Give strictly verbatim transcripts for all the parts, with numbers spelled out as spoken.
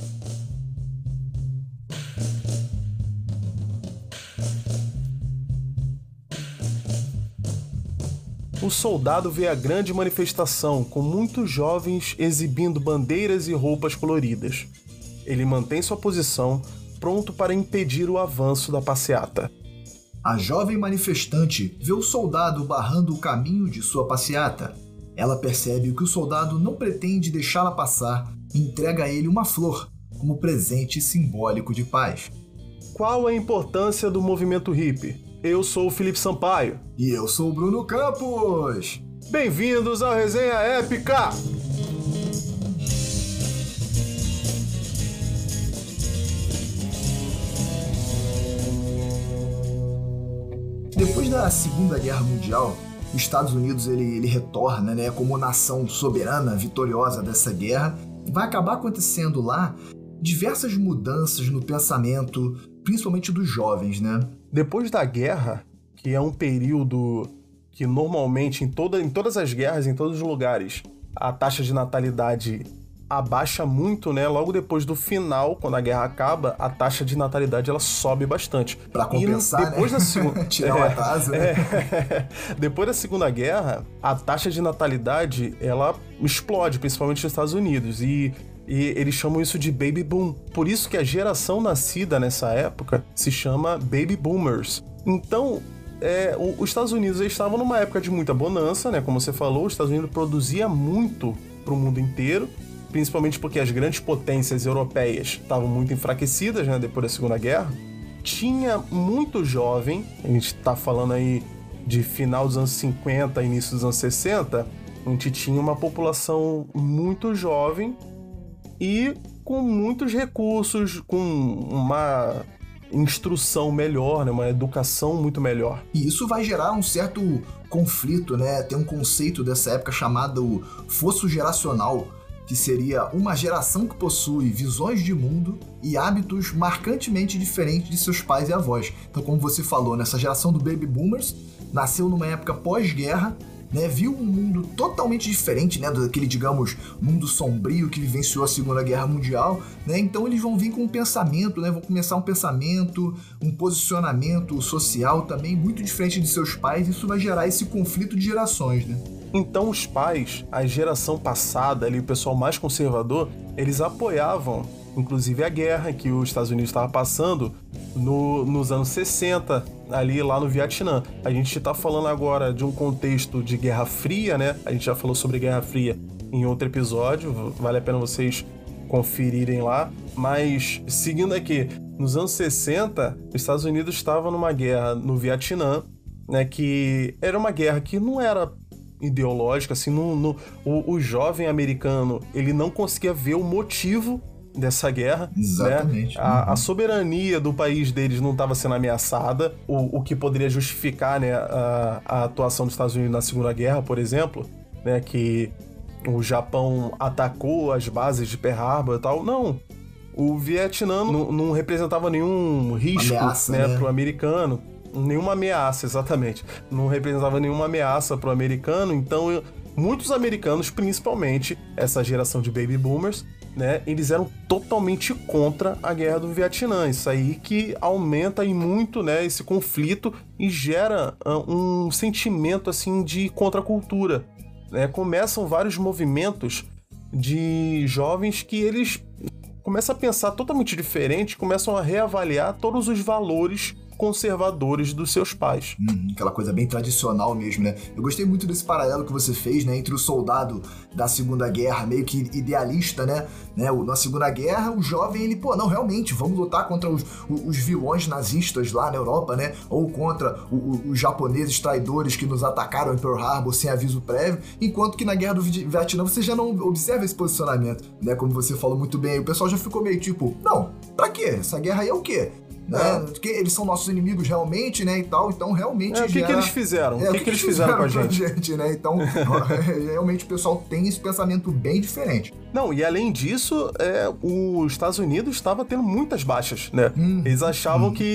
O soldado vê a grande manifestação, com muitos jovens exibindo bandeiras e roupas coloridas. Ele mantém sua posição, pronto para impedir o avanço da passeata. A jovem manifestante vê o soldado barrando o caminho de sua passeata. Ela percebe que o soldado não pretende deixá-la passar e entrega a ele uma flor, como presente simbólico de paz. Qual a importância do movimento hippie? Eu sou o Felipe Sampaio. E eu sou o Bruno Campos. Bem-vindos ao Resenha Épica! Depois da Segunda Guerra Mundial, os Estados Unidos ele, ele retorna, né, como nação soberana, vitoriosa dessa guerra. Vai acabar acontecendo lá diversas mudanças no pensamento, principalmente dos jovens, né? Depois da guerra, que é um período que normalmente em, toda, em todas as guerras, em todos os lugares, a taxa de natalidade abaixa muito, né? Logo depois do final, quando a guerra acaba, a taxa de natalidade ela sobe bastante. Pra compensar, e depois né? Da segunda... Tirar o é, atraso, né? É... Depois da Segunda Guerra, a taxa de natalidade ela explode, principalmente nos Estados Unidos. E E eles chamam isso de Baby Boom. Por isso que a geração nascida nessa época se chama Baby Boomers. Então, é, o, os Estados Unidos eles estavam numa época de muita bonança, né? Como você falou, os Estados Unidos produzia muito para o mundo inteiro, principalmente porque as grandes potências europeias estavam muito enfraquecidas, né? Depois da Segunda Guerra. Tinha muito jovem, a gente está falando aí de final dos anos cinquenta, início dos anos sessenta, a gente tinha uma população muito jovem e com muitos recursos, com uma instrução melhor, né? Uma educação muito melhor. E isso vai gerar um certo conflito, né? Tem um conceito dessa época chamado fosso geracional, que seria uma geração que possui visões de mundo e hábitos marcantemente diferentes de seus pais e avós. Então, como você falou, nessa geração do Baby Boomers, nasceu numa época pós-guerra, né, viu um mundo totalmente diferente, né, daquele, digamos, mundo sombrio que vivenciou a Segunda Guerra Mundial, né, então eles vão vir com um pensamento, né, vão começar um pensamento, um posicionamento social também muito diferente de seus pais, isso vai gerar esse conflito de gerações, né. Então os pais, a geração passada, ali, o pessoal mais conservador, eles apoiavam, inclusive, a guerra que os Estados Unidos estavam passando no, nos anos sessenta, ali lá no Vietnã. A gente está falando agora de um contexto de Guerra Fria, né? A gente já falou sobre Guerra Fria em outro episódio, vale a pena vocês conferirem lá. Mas, seguindo aqui, nos anos sessenta, os Estados Unidos estavam numa guerra no Vietnã, né? Que era uma guerra que não era ideológica, assim, no, no, o, o jovem americano, ele não conseguia ver o motivo dessa guerra. Exatamente. Né? A, a soberania do país deles não estava sendo ameaçada, o, o que poderia justificar, né, a, a atuação dos Estados Unidos na Segunda Guerra, por exemplo, né, que o Japão atacou as bases de Pearl Harbor e tal. Não, o Vietnã não, não representava nenhum risco, ameaça, né, né? pro americano. Nenhuma ameaça, exatamente. Não representava nenhuma ameaça pro americano, então eu, muitos americanos, principalmente essa geração de Baby Boomers, né, eles eram totalmente contra a guerra do Vietnã. Isso aí que aumenta e muito, né, esse conflito e gera uh, um sentimento assim de contracultura. Né? Começam vários movimentos de jovens que eles começam a pensar totalmente diferente, começam a reavaliar todos os valores conservadores dos seus pais. Hum, aquela coisa bem tradicional mesmo, né? Eu gostei muito desse paralelo que você fez, né? Entre o soldado da Segunda Guerra, meio que idealista, né? né? Na Segunda Guerra, o jovem, ele, pô, não, realmente, vamos lutar contra os, os vilões nazistas lá na Europa, né? Ou contra o, o, os japoneses traidores que nos atacaram em Pearl Harbor sem aviso prévio, enquanto que na Guerra do Vietnã você já não observa esse posicionamento, né? Como você falou muito bem, o pessoal já ficou meio tipo, não, pra quê? Essa guerra aí é o quê? Né? É. Porque eles são nossos inimigos realmente, né, e tal, então realmente... É, o que, gera... que eles fizeram? É, o que, que, que eles fizeram, fizeram com a gente? gente né? Então, realmente o pessoal tem esse pensamento bem diferente. Não, e além disso, é, os Estados Unidos estava tendo muitas baixas, né? Hum, eles achavam hum. que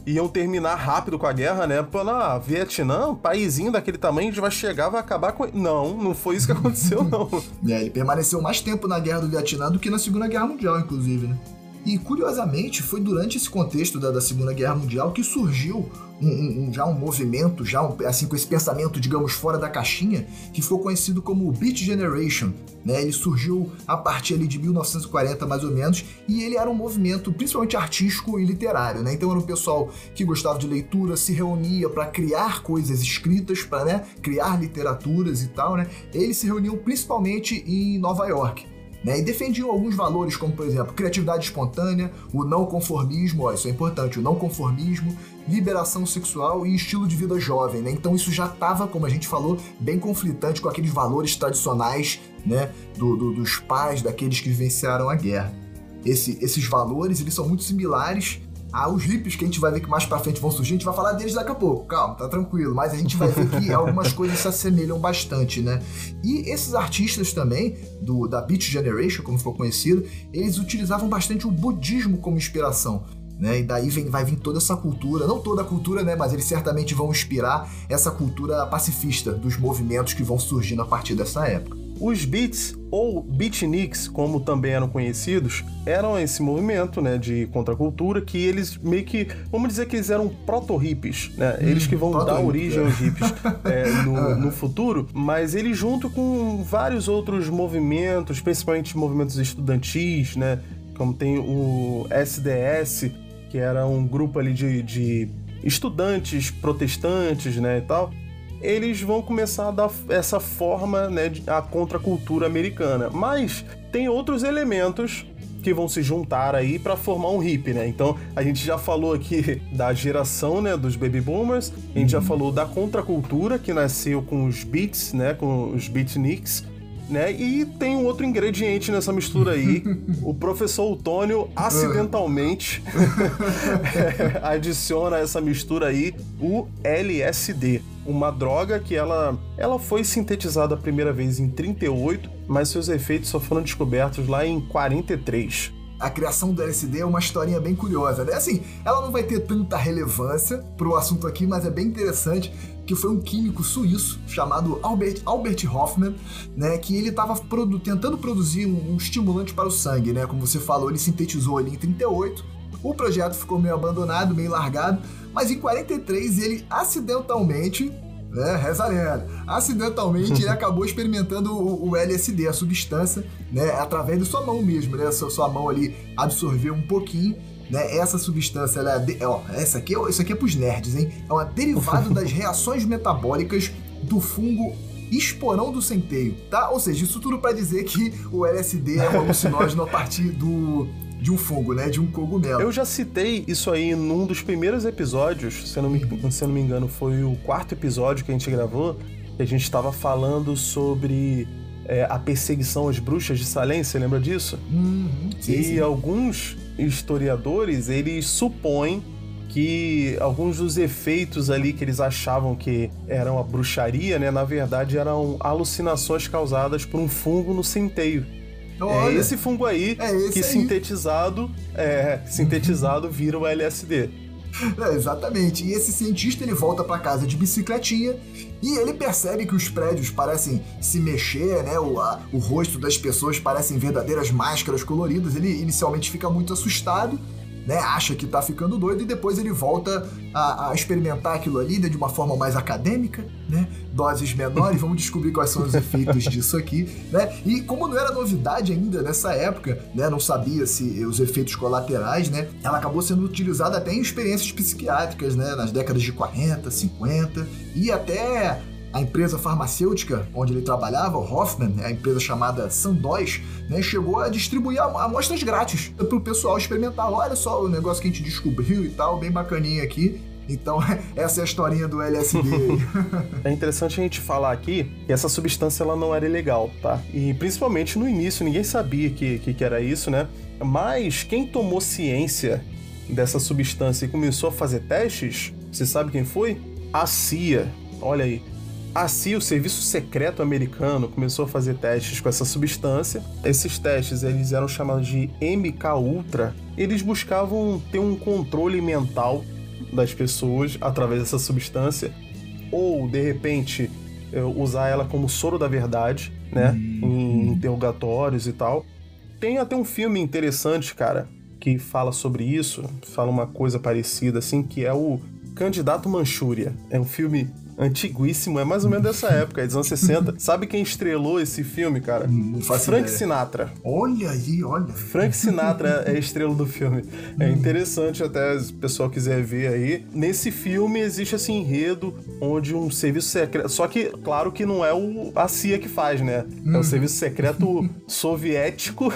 iam terminar rápido com a guerra, né? Pô, na Vietnã, um paísinho daquele tamanho, a gente vai chegar, vai acabar com... Não, não foi isso que aconteceu, não. É, ele permaneceu mais tempo na Guerra do Vietnã do que na Segunda Guerra Mundial, inclusive, né? E, curiosamente, foi durante esse contexto da, da Segunda Guerra Mundial que surgiu um, um, um, já um movimento, já um, assim, com esse pensamento, digamos, fora da caixinha, que ficou conhecido como Beat Generation, né? Ele surgiu a partir ali de mil novecentos e quarenta, mais ou menos, e ele era um movimento principalmente artístico e literário, né? Então era um pessoal que gostava de leitura, se reunia para criar coisas escritas, para, né, criar literaturas e tal, né? Eles se reuniam principalmente em Nova York. Né, e defendiam alguns valores, como, por exemplo, criatividade espontânea, o não conformismo, ó, isso é importante, o não conformismo, liberação sexual e estilo de vida jovem, né? Então isso já estava, como a gente falou, bem conflitante com aqueles valores tradicionais, né, do, do, dos pais, daqueles que vivenciaram a guerra. Esse, esses valores, eles são muito similares aos hippies, que a gente vai ver que mais pra frente vão surgir. A gente vai falar deles daqui a pouco, calma, tá tranquilo, mas a gente vai ver que algumas coisas se assemelham bastante, né? E esses artistas também, do, da Beat Generation, como ficou conhecido, eles utilizavam bastante o budismo como inspiração, né? E daí vem, vai vir toda essa cultura, não toda a cultura, né? Mas eles certamente vão inspirar essa cultura pacifista dos movimentos que vão surgindo a partir dessa época. Os Beats, ou Beatniks, como também eram conhecidos, eram esse movimento, né, de contracultura, que eles meio que, vamos dizer que eles eram proto-hippies, né? Eles que vão dar origem aos hippies é, no, no futuro, mas eles junto com vários outros movimentos, principalmente movimentos estudantis, né? Como tem o S D S, que era um grupo ali de, de estudantes protestantes, né, e tal. Eles vão começar a dar essa forma, né, à contracultura americana. Mas tem outros elementos que vão se juntar aí para formar um hippie, né? Então, a gente já falou aqui da geração, né, dos baby boomers, a gente já falou da contracultura, que nasceu com os beats, né, com os beatniks, né? E tem um outro ingrediente nessa mistura aí. O professor Otônio acidentalmente adiciona a essa mistura aí o L S D. Uma droga que ela, ela foi sintetizada a primeira vez em trinta e oito, mas seus efeitos só foram descobertos lá em quarenta e três. A criação do L S D é uma historinha bem curiosa, né? Assim, ela não vai ter tanta relevância pro assunto aqui, mas é bem interessante, que foi um químico suíço chamado Albert, Albert Hofmann, né? Que ele estava produ- tentando produzir um, um estimulante para o sangue, né? Como você falou, ele sintetizou ali em trinta e oito, o projeto ficou meio abandonado, meio largado, mas em quarenta e três ele acidentalmente... né, reza a lenda. Acidentalmente, ele acabou experimentando o, o L S D, a substância, né, através da sua mão mesmo, né, sua, sua mão ali absorveu um pouquinho, né, essa substância, ela é, de, ó, essa aqui, isso aqui é pros nerds, hein, é um derivado das reações metabólicas do fungo esporão do centeio, tá? Ou seja, isso tudo para dizer que o L S D é um alucinógeno a partir do... de um fungo, né? De um cogumelo. Eu já citei isso aí num dos primeiros episódios, se eu não me, se eu não me engano, foi o quarto episódio que a gente gravou, que a gente estava falando sobre é, a perseguição às bruxas de Salem, você lembra disso? Uhum, sim, e sim. Alguns historiadores, eles supõem que alguns dos efeitos ali que eles achavam que eram a bruxaria, né? Na verdade, eram alucinações causadas por um fungo no centeio. Olha, é esse fungo aí é esse que aí. sintetizado, é, sintetizado vira o L S D. É, exatamente. E esse cientista, ele volta para casa de bicicletinha e ele percebe que os prédios parecem se mexer, né? O, a, o rosto das pessoas parecem verdadeiras máscaras coloridas. Ele inicialmente fica muito assustado, né, acha que tá ficando doido, e depois ele volta a, a experimentar aquilo ali, né, de uma forma mais acadêmica, né, doses menores, vamos descobrir quais são os efeitos disso aqui, né, e como não era novidade ainda nessa época, né, não sabia se os efeitos colaterais, né, ela acabou sendo utilizada até em experiências psiquiátricas, né, nas décadas de quarenta, cinquenta, e até... a empresa farmacêutica onde ele trabalhava, o Hoffman, a empresa chamada Sandoz, né, chegou a distribuir amostras grátis para o pessoal experimentar. Olha só o negócio que a gente descobriu e tal, bem bacaninha aqui. Então, essa é a historinha do L S D aí. É interessante a gente falar aqui que essa substância ela não era ilegal, tá? E principalmente no início, ninguém sabia que, que, que era isso, né? Mas quem tomou ciência dessa substância e começou a fazer testes, você sabe quem foi? A C I A. Olha aí. A C I A, o Serviço Secreto Americano, começou a fazer testes com essa substância. Esses testes eles eram chamados de M K Ultra. Eles buscavam ter um controle mental das pessoas através dessa substância, ou, de repente, usar ela como soro da verdade, né? Hum. Em interrogatórios e tal. Tem até um filme interessante, cara, que fala sobre isso, fala uma coisa parecida, assim, que é o Candidato Manchúria. É um filme antiguíssimo, é mais ou menos dessa época, é dos anos sessenta. Sabe quem estrelou esse filme, cara? Não faço Frank ideia. Sinatra. Olha aí, olha. Frank Sinatra é a estrela do filme. É interessante até, se o pessoal quiser ver aí. Nesse filme existe esse enredo onde um serviço secreto... Só que, claro que não é o, a C I A que faz, né? É o serviço secreto soviético.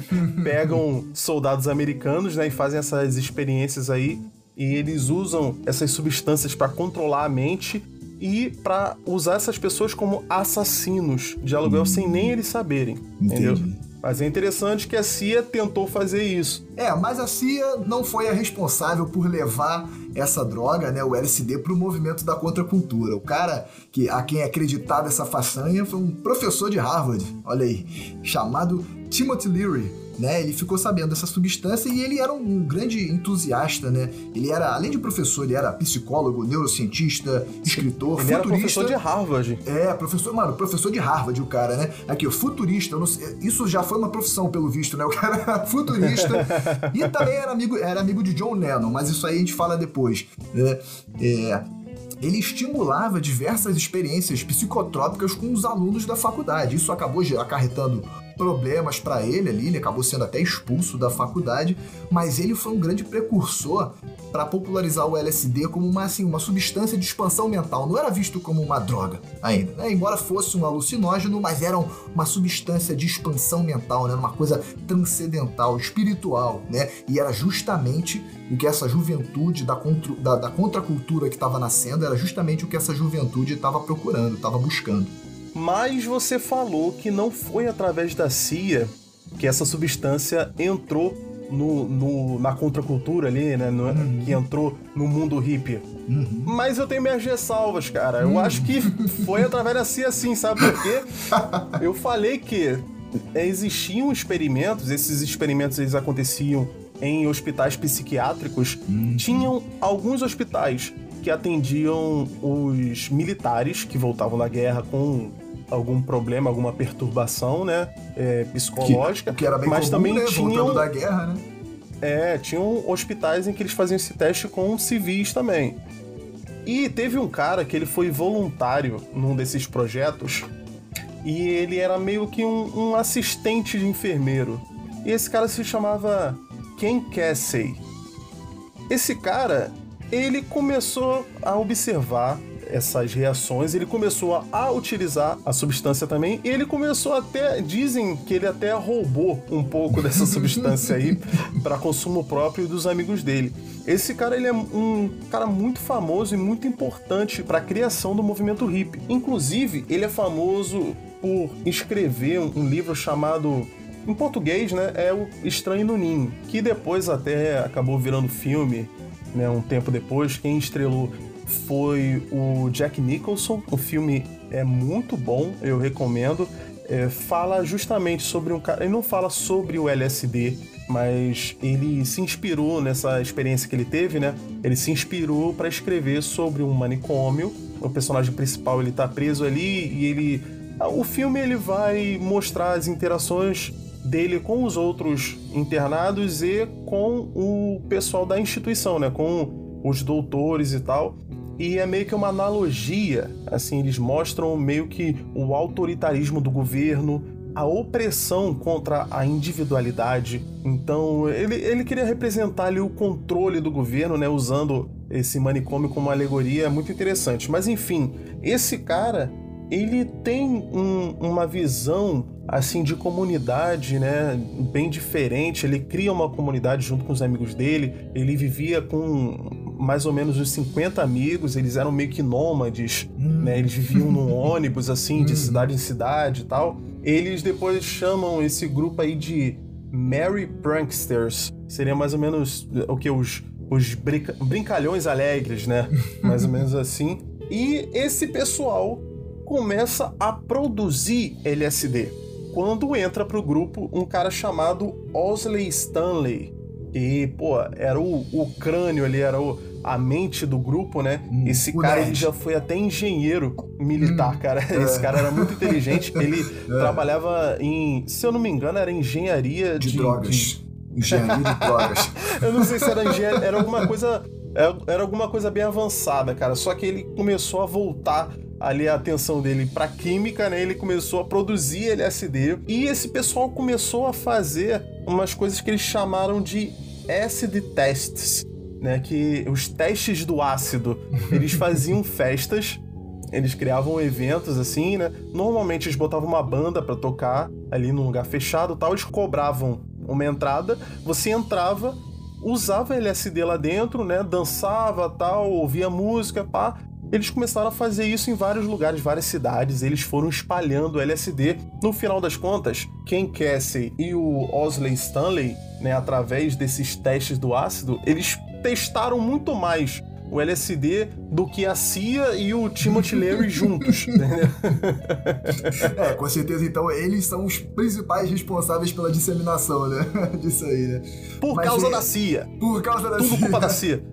Pegam soldados americanos, né? E fazem essas experiências aí. E eles usam essas substâncias para controlar a mente e para usar essas pessoas como assassinos de aluguel hum. sem nem eles saberem, Entendi. entendeu? Mas é interessante que a C I A tentou fazer isso. É, mas a C I A não foi a responsável por levar essa droga, né, o L S D, para o movimento da contracultura. O cara que, a quem é acreditada essa façanha foi um professor de Harvard, olha aí, chamado Timothy Leary. Né, ele ficou sabendo dessa substância e ele era um grande entusiasta, né? Ele era, além de professor, ele era psicólogo, neurocientista, escritor, ele futurista. Ele era professor de Harvard. É, professor, mano, professor de Harvard, o cara, né? Aqui, o futurista, não sei, isso já foi uma profissão, pelo visto, né? O cara era futurista e também era amigo, era amigo de John Lennon, mas isso aí a gente fala depois, né? É... Ele estimulava diversas experiências psicotrópicas com os alunos da faculdade. Isso acabou acarretando problemas para ele ali, ele acabou sendo até expulso da faculdade, mas ele foi um grande precursor para popularizar o L S D como uma, assim, uma substância de expansão mental. Não era visto como uma droga ainda, né? Embora fosse um alucinógeno, mas era uma substância de expansão mental, né? Uma coisa transcendental, espiritual, né? E era justamente o que essa juventude da, contra, da, da contracultura que estava nascendo, era justamente o que essa juventude estava procurando, estava buscando. Mas você falou que não foi através da C I A que essa substância entrou no, no, na contracultura ali, né? No, uhum. Que entrou no mundo hippie. Uhum. Mas eu tenho minhas ressalvas, cara. Eu uhum. acho que foi através da C I A sim, sabe por quê? Eu falei que existiam experimentos, esses experimentos eles aconteciam em hospitais psiquiátricos. Uhum. Tinham alguns hospitais que atendiam os militares que voltavam da guerra com algum problema, alguma perturbação, né, é, psicológica, que, que era bem mas comum, também né? tinham Voltando da guerra, né? É, tinham hospitais em que eles faziam esse teste com civis também. E teve um cara que ele foi voluntário num desses projetos e ele era meio que um, um assistente de enfermeiro. E esse cara se chamava Ken Kesey. Esse cara, ele começou a observar essas reações, ele começou a, a utilizar a substância também, e ele começou até, dizem que ele até roubou um pouco dessa substância aí para consumo próprio dos amigos dele. Esse cara, ele é um cara muito famoso e muito importante para a criação do movimento hippie. Inclusive, ele é famoso por escrever um, um livro chamado, em português, né, é o Estranho no Ninho, que depois até acabou virando filme, né, um tempo depois. Quem estrelou foi o Jack Nicholson. O filme é muito bom, eu recomendo. É, fala justamente sobre um cara... Ele não fala sobre o L S D, mas ele se inspirou nessa experiência que ele teve, né? Ele se inspirou para escrever sobre um manicômio. O personagem principal, ele tá preso ali e ele... O filme, ele vai mostrar as interações dele com os outros internados e com o pessoal da instituição, né? Com os doutores e tal. E é meio que uma analogia, assim, eles mostram meio que o autoritarismo do governo, a opressão contra a individualidade. Então, ele, ele queria representar ali o controle do governo, né, usando esse manicômio como uma alegoria. É muito interessante. Mas, enfim, esse cara, ele tem um, uma visão, assim, de comunidade, né, bem diferente. Ele cria uma comunidade junto com os amigos dele. Ele vivia com mais ou menos uns cinquenta amigos, eles eram meio que nômades, hum. né? Eles viviam num ônibus, assim, de hum. cidade em cidade e tal. Eles depois chamam esse grupo aí de Merry Pranksters. Seria mais ou menos o que? Os, os brinca- brincalhões alegres, né? Mais ou menos assim. E esse pessoal começa a produzir L S D quando entra pro grupo um cara chamado Owsley Stanley, E, pô, era o, o crânio ali, era o, a mente do grupo, né? Hum, Esse cara ele já foi até engenheiro militar, hum, cara. Esse é. cara era muito inteligente. Ele é. trabalhava em, se eu não me engano, era engenharia de, de drogas. De... Engenharia de drogas. Eu não sei se era engenharia, era alguma coisa, era alguma coisa bem avançada, cara. Só que ele começou a voltar ali a atenção dele pra química, né? Ele começou a produzir L S D e esse pessoal começou a fazer umas coisas que eles chamaram de acid tests, né? Que os testes do ácido. Eles faziam festas, eles criavam eventos assim, né? Normalmente eles botavam uma banda pra tocar ali num lugar fechado e tal, eles cobravam uma entrada, você entrava, usava L S D lá dentro, né? Dançava, tal, ouvia música, pá. Eles começaram a fazer isso em vários lugares, várias cidades, eles foram espalhando L S D. No final das contas, Ken Kesey e o Owsley Stanley, né, através desses testes do ácido, eles testaram muito mais o L S D do que a C I A e o Timothy Leary juntos. É, com certeza, então, eles são os principais responsáveis pela disseminação, né? Disso aí, né? Por mas, causa é... da C I A. Por causa da Tudo C I A. culpa da C I A.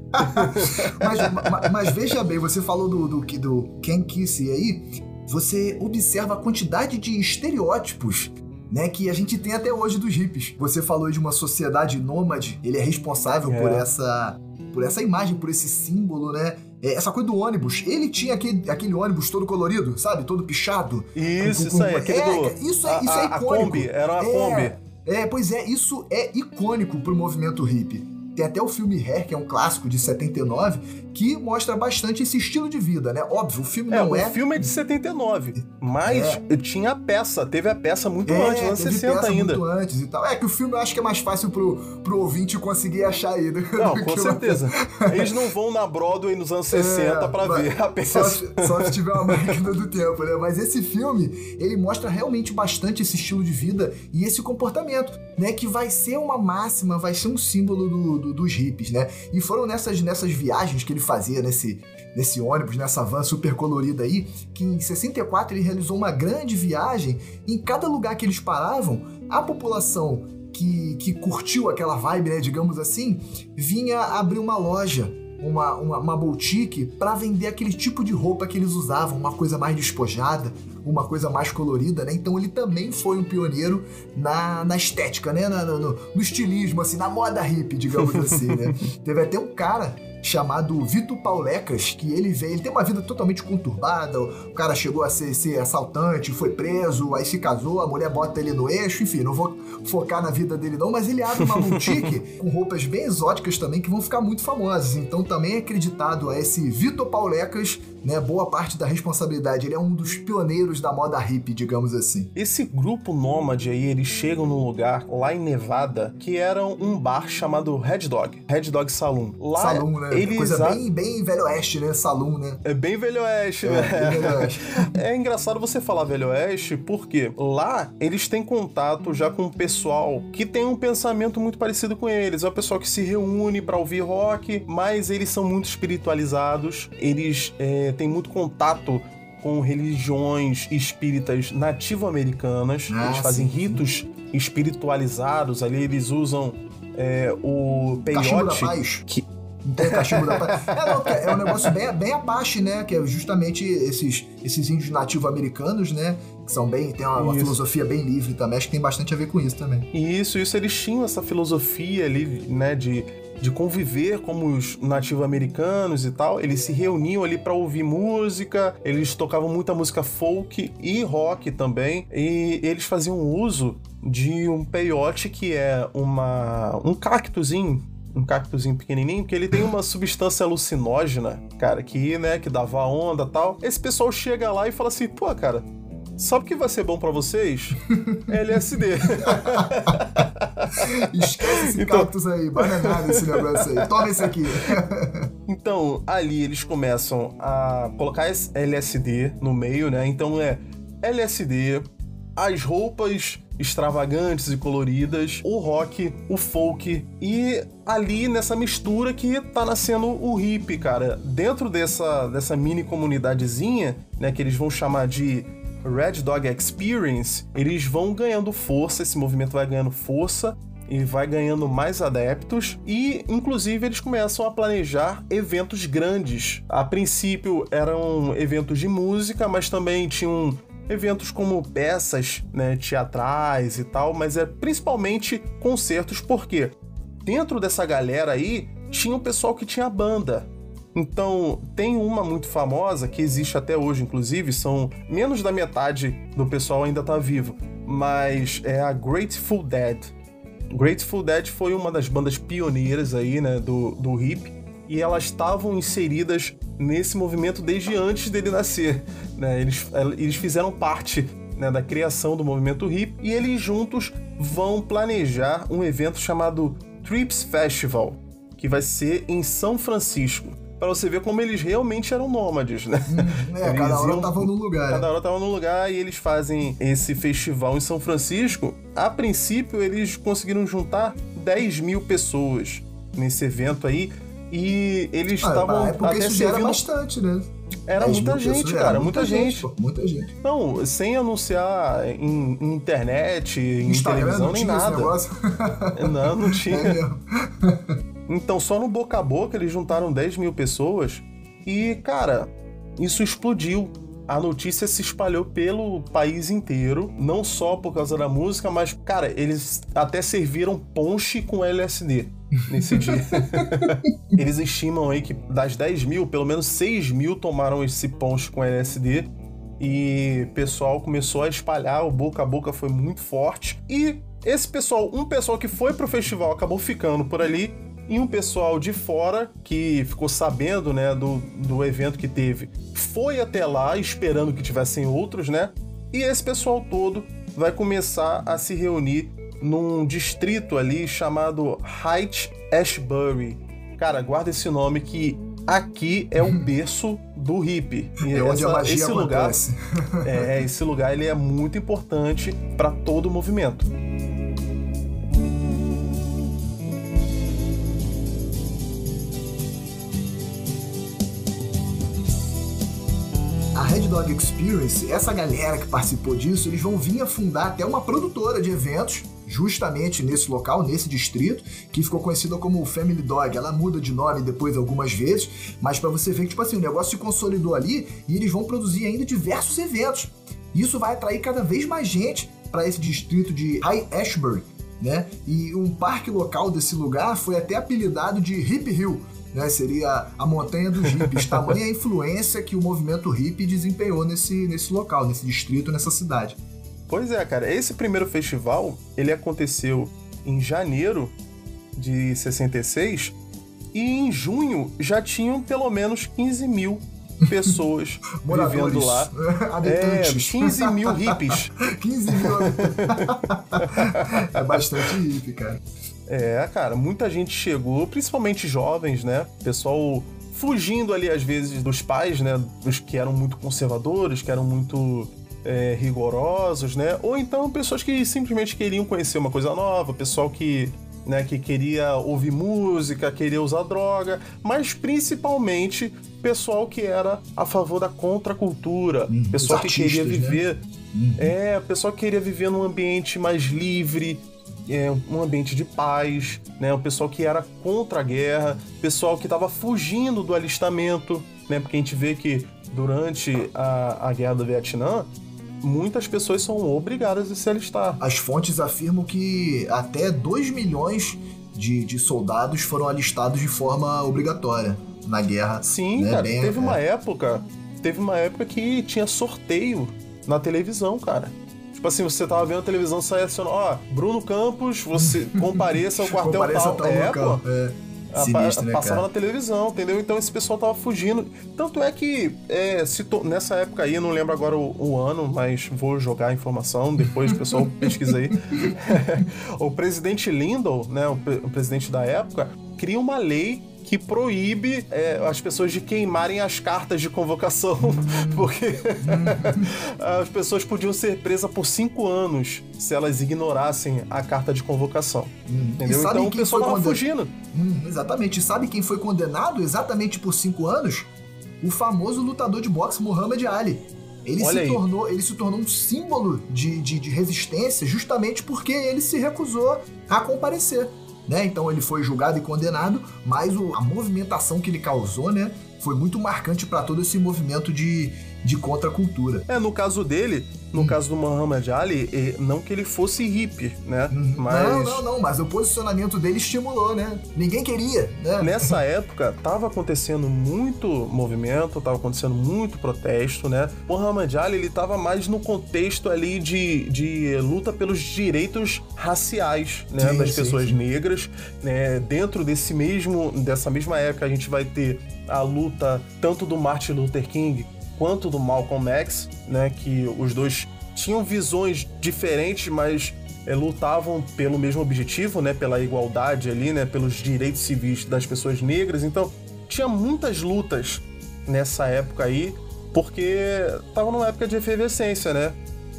mas, mas, mas veja bem, você falou do, do, do Ken Kesey aí, você observa a quantidade de estereótipos, né, que a gente tem até hoje dos hippies. Você falou de uma sociedade nômade, ele é responsável é. por essa... por essa imagem, por esse símbolo, né? É, essa coisa do ônibus. Ele tinha aquele, aquele ônibus todo colorido, sabe? Todo pichado. Isso, com, com, isso aí. Aquele é, do... Isso é, a, isso é icônico. A Kombi, era uma é, Kombi. É, pois é, isso é icônico pro movimento hippie. Tem até o filme Hair, que é um clássico de setenta e nove, que mostra bastante esse estilo de vida, né? Óbvio, o filme é, não é... o filme é de setenta e nove, mas é. tinha a peça, teve a peça muito é, antes, anos sessenta peça ainda. muito antes e tal. É que o filme eu acho que é mais fácil pro, pro ouvinte conseguir achar aí. Do, não, do com certeza. Uma... Eles não vão na Broadway nos anos sessenta é, pra ver a peça. Só, só se tiver uma máquina do tempo, né? Mas esse filme, ele mostra realmente bastante esse estilo de vida e esse comportamento, né? Que vai ser uma máxima, vai ser um símbolo do, do, dos hippies, né? E foram nessas, nessas viagens que ele fazia nesse, nesse ônibus, nessa van super colorida aí, que em sessenta e quatro ele realizou uma grande viagem. Em cada lugar que eles paravam, a população que, que curtiu aquela vibe, né, digamos assim, vinha abrir uma loja, uma, uma, uma boutique para vender aquele tipo de roupa que eles usavam, uma coisa mais despojada, uma coisa mais colorida, né? Então ele também foi um pioneiro na, na estética, né? Na, no, no estilismo, assim, na moda hippie, digamos assim, né? Teve até um cara chamado Vitor Paulecas, que ele veio, ele tem uma vida totalmente conturbada, o cara chegou a ser, ser assaltante, foi preso, aí se casou, a mulher bota ele no eixo, enfim, não vou focar na vida dele não, mas ele abre uma boutique com roupas bem exóticas também, que vão ficar muito famosas, então também é acreditado a esse Vitor Paulecas, né, boa parte da responsabilidade, ele é um dos pioneiros da moda hippie, digamos assim. Esse grupo nômade aí, eles chegam num lugar lá em Nevada, que era um bar chamado Red Dog, Red Dog Saloon. Lá, Saloon, né? Eles... Coisa bem, bem Velho Oeste, né? Saloon, né? É bem Velho Oeste, né? É, bem Velho Oeste. É engraçado você falar Velho Oeste, porque lá eles têm contato já com o pessoal que tem um pensamento muito parecido com eles. É o pessoal que se reúne pra ouvir rock, mas eles são muito espiritualizados, eles é, têm muito contato com religiões espíritas nativo-americanas, ah, eles fazem sim, ritos sim. espiritualizados, ali eles usam é, o peiote... Cachimbo da Paz. Que... Tem cachimbo da paz. É, não, é um negócio bem, bem Apache, né? Que é justamente esses, esses índios nativo-americanos, né? Que são bem... Tem uma, uma filosofia bem livre também. Acho que tem bastante a ver com isso também. Isso, isso. Eles tinham essa filosofia ali, né? De, de conviver como os nativo-americanos e tal. Eles se reuniam ali pra ouvir música. Eles tocavam muita música folk e rock também. E eles faziam uso de um peiote que é uma, um cactozinho, um cactozinho pequenininho, que ele tem uma substância alucinógena, cara, que, né, que dava onda e tal. Esse pessoal chega lá e fala assim, pô, cara, sabe o que vai ser bom pra vocês? L S D. Esquece esse então... cactus aí, bananada esse negócio aí. Toma esse aqui. Então, ali eles começam a colocar esse L S D no meio, né? Então é L S D, as roupas extravagantes e coloridas, o rock, o folk e ali nessa mistura que tá nascendo o hippie, cara. Dentro dessa, dessa mini comunidadezinha, né, que eles vão chamar de Red Dog Experience, eles vão ganhando força, esse movimento vai ganhando força e vai ganhando mais adeptos e, inclusive, eles começam a planejar eventos grandes. A princípio eram eventos de música, mas também tinham eventos como peças, né, teatrais e tal, mas é principalmente concertos, porque dentro dessa galera aí tinha o pessoal que tinha banda. Então, tem uma muito famosa, que existe até hoje, inclusive, são menos da metade do pessoal ainda tá vivo, mas é a Grateful Dead. Grateful Dead foi uma das bandas pioneiras aí, né, do, do hip, e elas estavam inseridas nesse movimento desde antes dele nascer, né? Eles, eles fizeram parte, né, da criação do movimento hip, e eles juntos vão planejar um evento chamado Trips Festival, que vai ser em São Francisco. Pra você ver como eles realmente eram nômades, né? Hum, é, eles cada hora iam, tava num lugar. Cada né? hora tava num lugar e eles fazem esse festival em São Francisco. A princípio, eles conseguiram juntar dez mil pessoas nesse evento aí. E eles estavam ah, é porque até isso já era servindo... bastante, né? Era muita gente, cara, muita, muita gente. gente. Pô, muita gente. Não, sem anunciar em, em internet, em Instagram, televisão, não nem tinha nada. Esse negócio? Não, não tinha. É mesmo. Então, só no boca a boca eles juntaram dez mil pessoas e, cara, isso explodiu. A notícia se espalhou pelo país inteiro, não só por causa da música, mas, cara, eles até serviram ponche com L S D nesse dia. Eles estimam aí que das dez mil, pelo menos seis mil tomaram esse ponche com L S D e o pessoal começou a espalhar, o boca a boca foi muito forte. E esse pessoal, um pessoal que foi pro festival acabou ficando por ali, e um pessoal de fora que ficou sabendo, né, do, do evento que teve, foi até lá esperando que tivessem outros, né? E esse pessoal todo vai começar a se reunir num distrito ali chamado Haight Ashbury. Cara, guarda esse nome que aqui é o berço do hippie. E é onde essa, a magia esse acontece. Lugar, é, esse lugar ele é muito importante para todo o movimento. A Red Dog Experience, essa galera que participou disso, eles vão vir a fundar até uma produtora de eventos, justamente nesse local, nesse distrito, que ficou conhecida como Family Dog. Ela muda de nome depois algumas vezes, mas pra você ver que, tipo assim, o negócio se consolidou ali e eles vão produzir ainda diversos eventos. Isso vai atrair cada vez mais gente para esse distrito de High Ashbury, né? E um parque local desse lugar foi até apelidado de Hip Hill, né? Seria a montanha dos hippies. Tamanha a influência que o movimento hippie desempenhou nesse, nesse local, nesse distrito, nessa cidade. Pois é, cara. Esse primeiro festival, ele aconteceu em janeiro de sessenta e seis e em junho já tinham pelo menos quinze mil pessoas vivendo lá. Habitantes. É, quinze mil hippies. quinze mil É bastante hippie, cara. É, cara, muita gente chegou, principalmente jovens, né? Pessoal fugindo ali, às vezes, dos pais, né? Dos que eram muito conservadores, que eram muito é, rigorosos, né? Ou então pessoas que simplesmente queriam conhecer uma coisa nova, pessoal que, né, que queria ouvir música, queria usar droga, mas principalmente pessoal que era a favor da contracultura, hum, pessoal que artistas, queria viver... Né? Uhum. É, pessoal que queria viver num ambiente mais livre, é, um ambiente de paz, né? O pessoal que era contra a guerra, pessoal que estava fugindo do alistamento, né? Porque a gente vê que durante a, a guerra do Vietnã, muitas pessoas são obrigadas a se alistar. As fontes afirmam que até dois milhões de, de soldados foram alistados de forma obrigatória na guerra. Sim, né? Cara, Bem, teve é... uma época, teve uma época que tinha sorteio na televisão, cara. Tipo assim, você tava vendo a televisão, saia assim, ó, Bruno Campos, você compareça ao quartel compareça tal. tal é, local. pô. É. A, Sinistro, a, né, passava cara? na televisão, entendeu? Então esse pessoal tava fugindo. Tanto é que, é, se to... nessa época aí, eu não lembro agora o, o ano, mas vou jogar a informação, depois o pessoal pesquisa aí. O presidente Lyndon, né, o, pre... o presidente da época, cria uma lei que proíbe é, as pessoas de queimarem as cartas de convocação, porque as pessoas podiam ser presas por cinco anos se elas ignorassem a carta de convocação. Hum. Entendeu? Então o pessoal tava conden... fugindo. Hum, exatamente. E sabe quem foi condenado exatamente por cinco anos? O famoso lutador de boxe Muhammad Ali. Ele Olha se, aí. tornou, ele se tornou um símbolo de, de, de resistência justamente porque ele se recusou a comparecer, né? Então ele foi julgado e condenado, mas o, a movimentação que ele causou, né, foi muito marcante para todo esse movimento de, de contracultura. É, no caso dele, no hum. caso do Muhammad Ali, não que ele fosse hippie, né? Hum. Mas... Não, não, não, mas o posicionamento dele estimulou, né? Ninguém queria, né? Nessa época, tava acontecendo muito movimento, tava acontecendo muito protesto, né? Muhammad Ali, ele tava mais no contexto ali de, de luta pelos direitos raciais, né? Sim, das sim, pessoas sim. negras, né? Dentro desse mesmo, dessa mesma época, a gente vai ter a luta tanto do Martin Luther King quanto do Malcolm X, né, que os dois tinham visões diferentes, mas é, lutavam pelo mesmo objetivo, né, pela igualdade ali, né, pelos direitos civis das pessoas negras. Então, tinha muitas lutas nessa época aí, porque tava numa época de efervescência, né?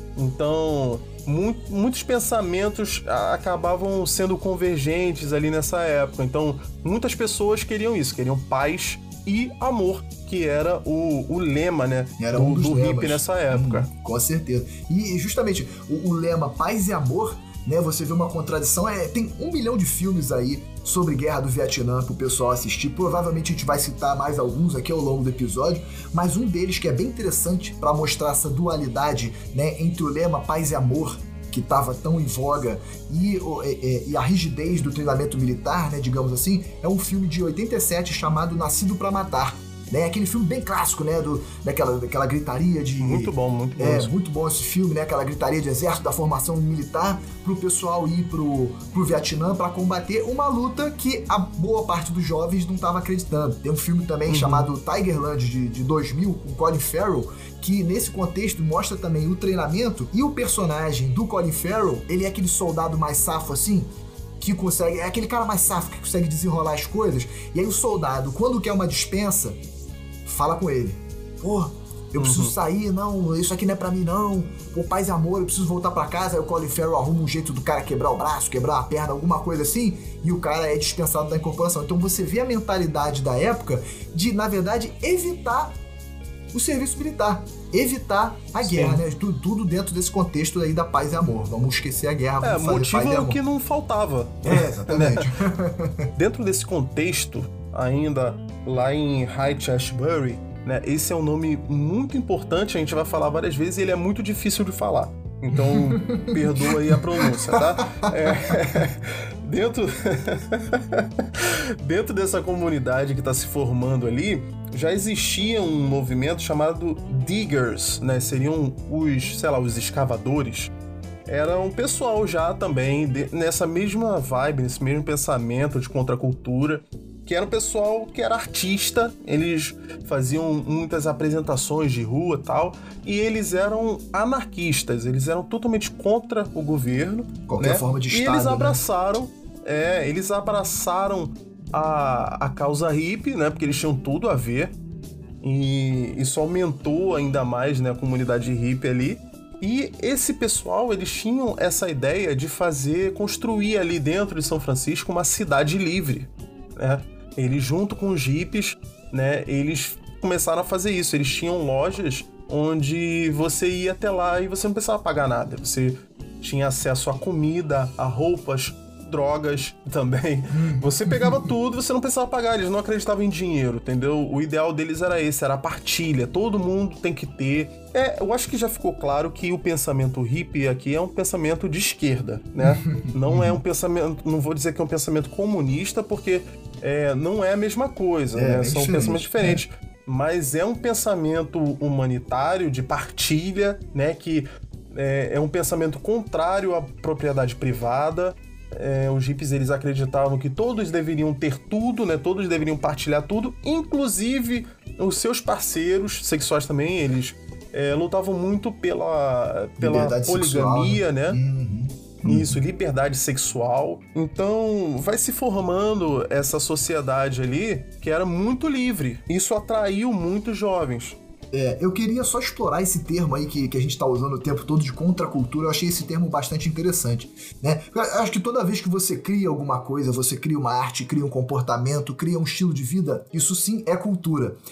Então, mu- muitos pensamentos acabavam sendo convergentes ali nessa época. Então, muitas pessoas queriam isso, queriam paz e amor, que era o, o lema, né, Era do, um dos do lemas. hippie nessa época. Hum, com certeza. E justamente o, o lema paz e amor, né, você vê uma contradição, é, tem um milhão de filmes aí sobre Guerra do Vietnã pro pessoal assistir, provavelmente a gente vai citar mais alguns aqui ao longo do episódio, mas um deles que é bem interessante para mostrar essa dualidade, né, entre o lema paz e amor, que estava tão em voga, e, e, e a rigidez do treinamento militar, né, digamos assim, é um filme de oitenta e sete chamado Nascido para Matar. Né, aquele filme bem clássico, né, do, daquela, daquela gritaria de... Muito bom, muito bom. É, muito bom esse filme, né, aquela gritaria de exército, da formação militar, pro pessoal ir pro, pro Vietnã para combater uma luta que a boa parte dos jovens não estava acreditando. Tem um filme também uhum. chamado Tigerland, de, de dois mil, com Colin Farrell, que nesse contexto mostra também o treinamento, e o personagem do Colin Farrell, ele é aquele soldado mais safo assim, que consegue, é aquele cara mais safo que consegue desenrolar as coisas, e aí o soldado, quando quer uma dispensa, fala com ele. Pô, eu preciso uhum. sair, não, isso aqui não é pra mim, não. Pô, paz e amor, eu preciso voltar pra casa. Aí o Colin Farrell arruma um jeito do cara quebrar o braço, quebrar a perna, alguma coisa assim, e o cara é dispensado da incorporação. Então você vê a mentalidade da época de, na verdade, evitar o serviço militar, evitar a guerra, Sim. né? Tudo, tudo dentro desse contexto aí da paz e amor. Vamos esquecer a guerra, vamos é, fazer motivo paz e é amor. o que não faltava. É, exatamente. Dentro desse contexto, ainda lá em Haight-Ashbury, né, esse é um nome muito importante, a gente vai falar várias vezes e ele é muito difícil de falar. Então, perdoa aí a pronúncia, tá? É, dentro, dentro dessa comunidade que está se formando ali, já existia um movimento chamado Diggers, né? Seriam os, sei lá, os escavadores. Era um pessoal já também de, nessa mesma vibe, nesse mesmo pensamento de contracultura, que era um pessoal que era artista, eles faziam muitas apresentações de rua e tal, e eles eram anarquistas, eles eram totalmente contra o governo. Qualquer né? forma de e Estado, eles né? abraçaram, é, eles abraçaram a, a causa hippie, né? Porque eles tinham tudo a ver, e isso aumentou ainda mais, né, a comunidade hippie ali. E esse pessoal, eles tinham essa ideia de fazer, construir ali dentro de São Francisco uma cidade livre, né? Eles, junto com os hippies, né, eles começaram a fazer isso. Eles tinham lojas onde você ia até lá e você não precisava pagar nada. Você tinha acesso a comida, a roupas, drogas também. Você pegava tudo, você não precisava pagar. Eles não acreditavam em dinheiro, entendeu? O ideal deles era esse, era a partilha. Todo mundo tem que ter. É, eu acho que já ficou claro que o pensamento hippie aqui é um pensamento de esquerda, né? Não é um pensamento... Não vou dizer que é um pensamento comunista, porque é, não é a mesma coisa, é, né? São diferente, pensamentos diferentes. É. Mas é um pensamento humanitário, de partilha, né? Que é, é um pensamento contrário à propriedade privada. É, os hippies, eles acreditavam que todos deveriam ter tudo, né? Todos deveriam partilhar tudo, inclusive os seus parceiros sexuais também. Eles é, lutavam muito pela, pela poligamia, sexual, né? Uhum. Isso, liberdade sexual. Então, vai se formando essa sociedade ali que era muito livre. Isso atraiu muitos jovens. É, eu queria só explorar esse termo aí que, que a gente tá usando o tempo todo de contracultura. Eu achei esse termo bastante interessante, né? Eu acho que toda vez que você cria alguma coisa, você cria uma arte, cria um comportamento, cria um estilo de vida, isso sim é cultura.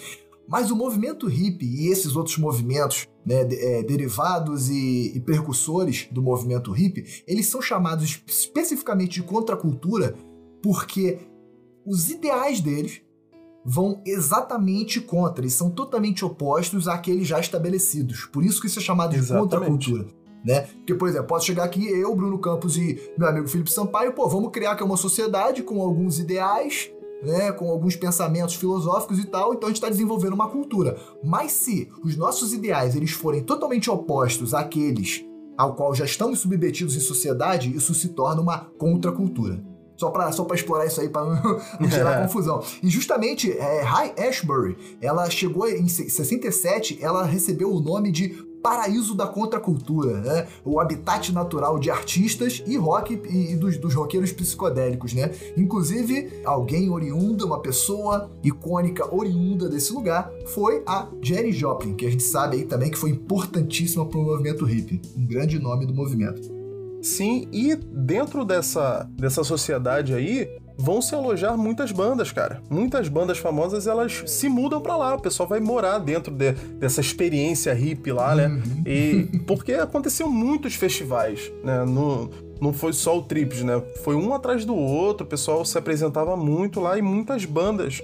Mas o movimento hippie e esses outros movimentos, né, de, é, derivados e, e precursores do movimento hippie, eles são chamados especificamente de contracultura porque os ideais deles vão exatamente contra, eles são totalmente opostos àqueles já estabelecidos. Por isso que isso é chamado de contracultura. Né? Porque, por exemplo, posso chegar aqui, eu, Bruno Campos e meu amigo Felipe Sampaio, pô, vamos criar aqui uma sociedade com alguns ideais, né, com alguns pensamentos filosóficos e tal, então a gente está desenvolvendo uma cultura. Mas se os nossos ideais eles forem totalmente opostos àqueles ao qual já estamos submetidos em sociedade, isso se torna uma contracultura. Só para só para explorar isso aí, para não, não gerar confusão. E justamente, é, High Ashbury, ela chegou em sessenta e sete, ela recebeu o nome de Paraíso da Contracultura, né? O habitat natural de artistas e rock e, e dos, dos roqueiros psicodélicos, né? Inclusive, alguém oriunda, uma pessoa icônica oriunda desse lugar, foi a Janis Joplin, que a gente sabe aí também que foi importantíssima para o movimento hippie. Um grande nome do movimento. Sim, e dentro dessa, dessa sociedade aí, vão se alojar muitas bandas, cara. Muitas bandas famosas, elas se mudam pra lá. O pessoal vai morar dentro de, dessa experiência hippie lá, né? Uhum. E porque aconteciam muitos festivais, né? No, não foi só o Trips, né? Foi um atrás do outro, o pessoal se apresentava muito lá e muitas bandas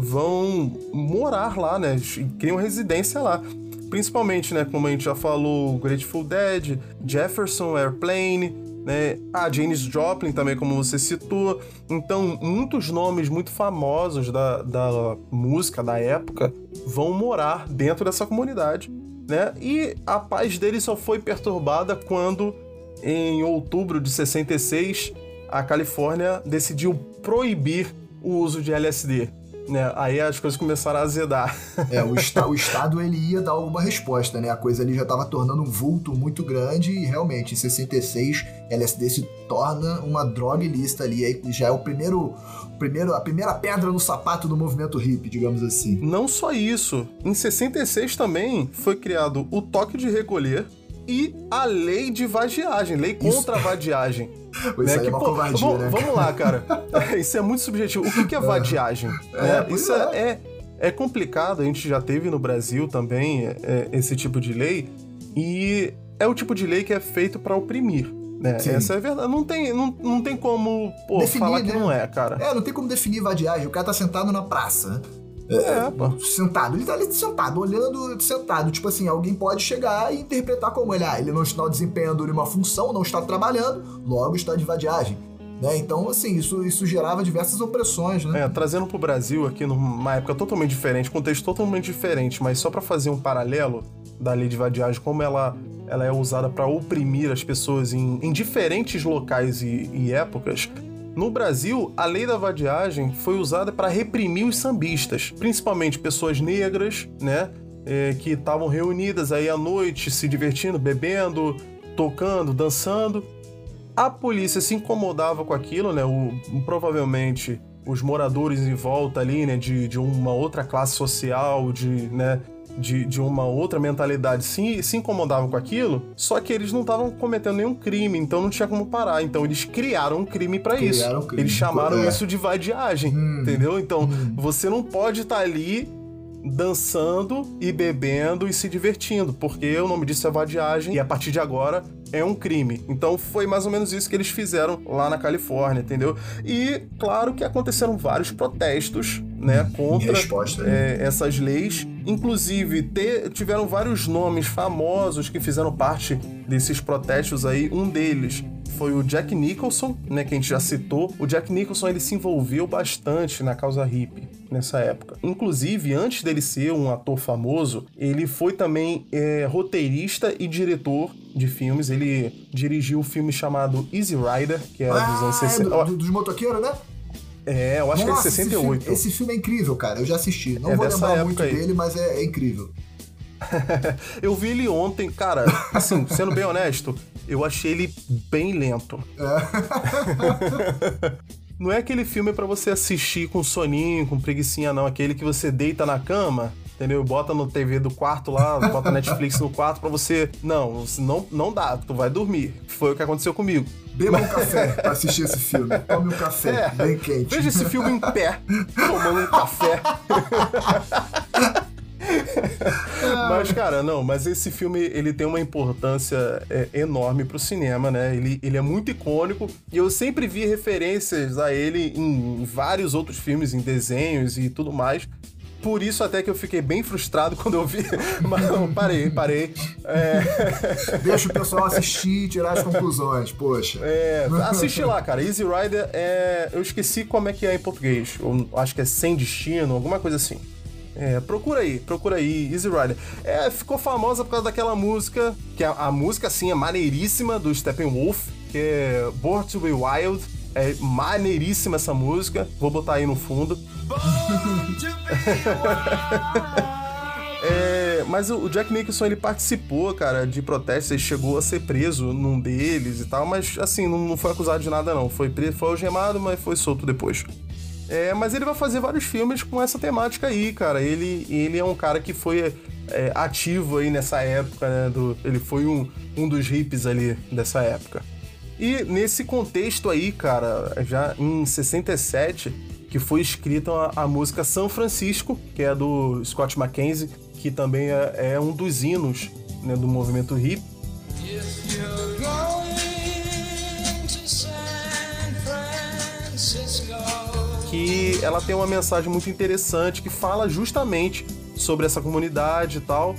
vão morar lá, né? E criam residência lá. Principalmente, né, como a gente já falou, Grateful Dead, Jefferson Airplane, né, a Janis Joplin também, como você citou. Então, muitos nomes muito famosos da, da música da época vão morar dentro dessa comunidade, né? E a paz deles só foi perturbada quando, em outubro de sessenta e seis, a Califórnia decidiu proibir o uso de L S D. Né? Aí as coisas começaram a azedar. É, o, esta, o Estado ele ia dar alguma resposta, né? A coisa ali já estava tornando um vulto muito grande e realmente em sessenta e seis L S D se torna uma droga ilícita ali. Aí já é o primeiro, primeiro, a primeira pedra no sapato do movimento hippie, digamos assim. Não só isso, em sessenta e seis também foi criado o toque de recolher e a lei de vadiagem, lei contra a vadiagem. Isso né? aí que, é uma pô, covardia, vamos, né? Vamos lá, cara. Isso é muito subjetivo. O que, que é vadiagem? É, né? Isso é. É, é complicado. A gente já teve no Brasil também é, esse tipo de lei. E é o tipo de lei que é feito para oprimir. Né? Essa é a verdade. Não tem, não, não tem como pô, definir, falar que né? não é, cara. É, não tem como definir vadiagem. O cara tá sentado na praça. É, é, pô. Sentado, ele tá ali sentado, olhando, sentado. Tipo assim, alguém pode chegar e interpretar como ele, ah, ele não está desempenhando uma função, não está trabalhando, logo está de vadiagem. Né? Então, assim, isso, isso gerava diversas opressões, né? É, trazendo pro Brasil aqui numa época totalmente diferente, contexto totalmente diferente, mas só pra fazer um paralelo da lei de vadiagem, como ela, ela é usada pra oprimir as pessoas em, em diferentes locais e, e épocas. No Brasil, a lei da vadiagem foi usada para reprimir os sambistas, principalmente pessoas negras, né, é, que estavam reunidas aí à noite, se divertindo, bebendo, tocando, dançando. A polícia se incomodava com aquilo, né, o, provavelmente os moradores em volta ali, né, de, de uma outra classe social, de, né, de, de uma outra mentalidade, se, se incomodavam com aquilo, só que eles não estavam cometendo nenhum crime, então não tinha como parar. Então eles criaram um crime pra isso. Um crime. Eles chamaram é. isso de vadiagem, hum, entendeu? Então hum. você não pode estar ali dançando e bebendo e se divertindo, porque o nome disso é vadiagem e a partir de agora é um crime. Então foi mais ou menos isso que eles fizeram lá na Califórnia, entendeu? E claro que aconteceram vários protestos, né, contra resposta, é, essas leis. Inclusive te, tiveram vários nomes famosos que fizeram parte desses protestos aí. Um deles foi o Jack Nicholson, né, que a gente já citou. O Jack Nicholson, ele se envolveu bastante na causa hippie nessa época. Inclusive, antes dele ser um ator famoso, ele foi também é, roteirista e diretor de filmes. Ele dirigiu um filme chamado Easy Rider, que era ah, dos anos sessenta. É do, do, dos motoqueiros, né? É, eu acho Nossa, que é de sessenta e oito. Esse filme, esse filme é incrível, cara. Eu já assisti. Não é vou lembrar muito aí. dele, mas é, é incrível. Eu vi ele ontem, cara, assim, sendo bem honesto, eu achei ele bem lento. É. Não é aquele filme pra você assistir com soninho, com preguicinha, não. Aquele que você deita na cama, entendeu? Bota no T V do quarto lá, bota Netflix no quarto pra você... Não, não, não dá, tu vai dormir. Foi o que aconteceu comigo. Beba um café pra assistir esse filme. Tome um café é, bem quente. Veja esse filme em pé, tomando um café. Mas, cara, não, mas esse filme, ele tem uma importância é, enorme pro cinema, né? Ele, ele é muito icônico e eu sempre vi referências a ele em vários outros filmes, em desenhos e tudo mais. Por isso até que eu fiquei bem frustrado quando eu vi. Mas não, parei, parei. É... Deixa o pessoal assistir e tirar as conclusões, poxa. É, assiste lá, cara. Easy Rider é... Eu esqueci como é que é em português. Eu acho que é Sem Destino, alguma coisa assim. É, procura aí, procura aí, Easy Rider. É, ficou famosa por causa daquela música, que a, a música, assim, é maneiríssima, do Steppenwolf, que é Born to Be Wild. É maneiríssima essa música. Vou botar aí no fundo. É, mas o Jack Nicholson, ele participou, cara, de protestos, ele chegou a ser preso num deles e tal, mas assim, não, não foi acusado de nada não, foi preso, foi algemado, mas foi solto depois. É, mas ele vai fazer vários filmes com essa temática aí, cara, ele, ele é um cara que foi é, ativo aí nessa época, né, do, ele foi um, um dos hippies ali dessa época. E nesse contexto aí, cara, já em sessenta e sete, que foi escrita a, a música São Francisco, que é do Scott McKenzie, que também é, é um dos hinos, né, do movimento hippie. Que ela tem uma mensagem muito interessante que fala justamente sobre essa comunidade e tal.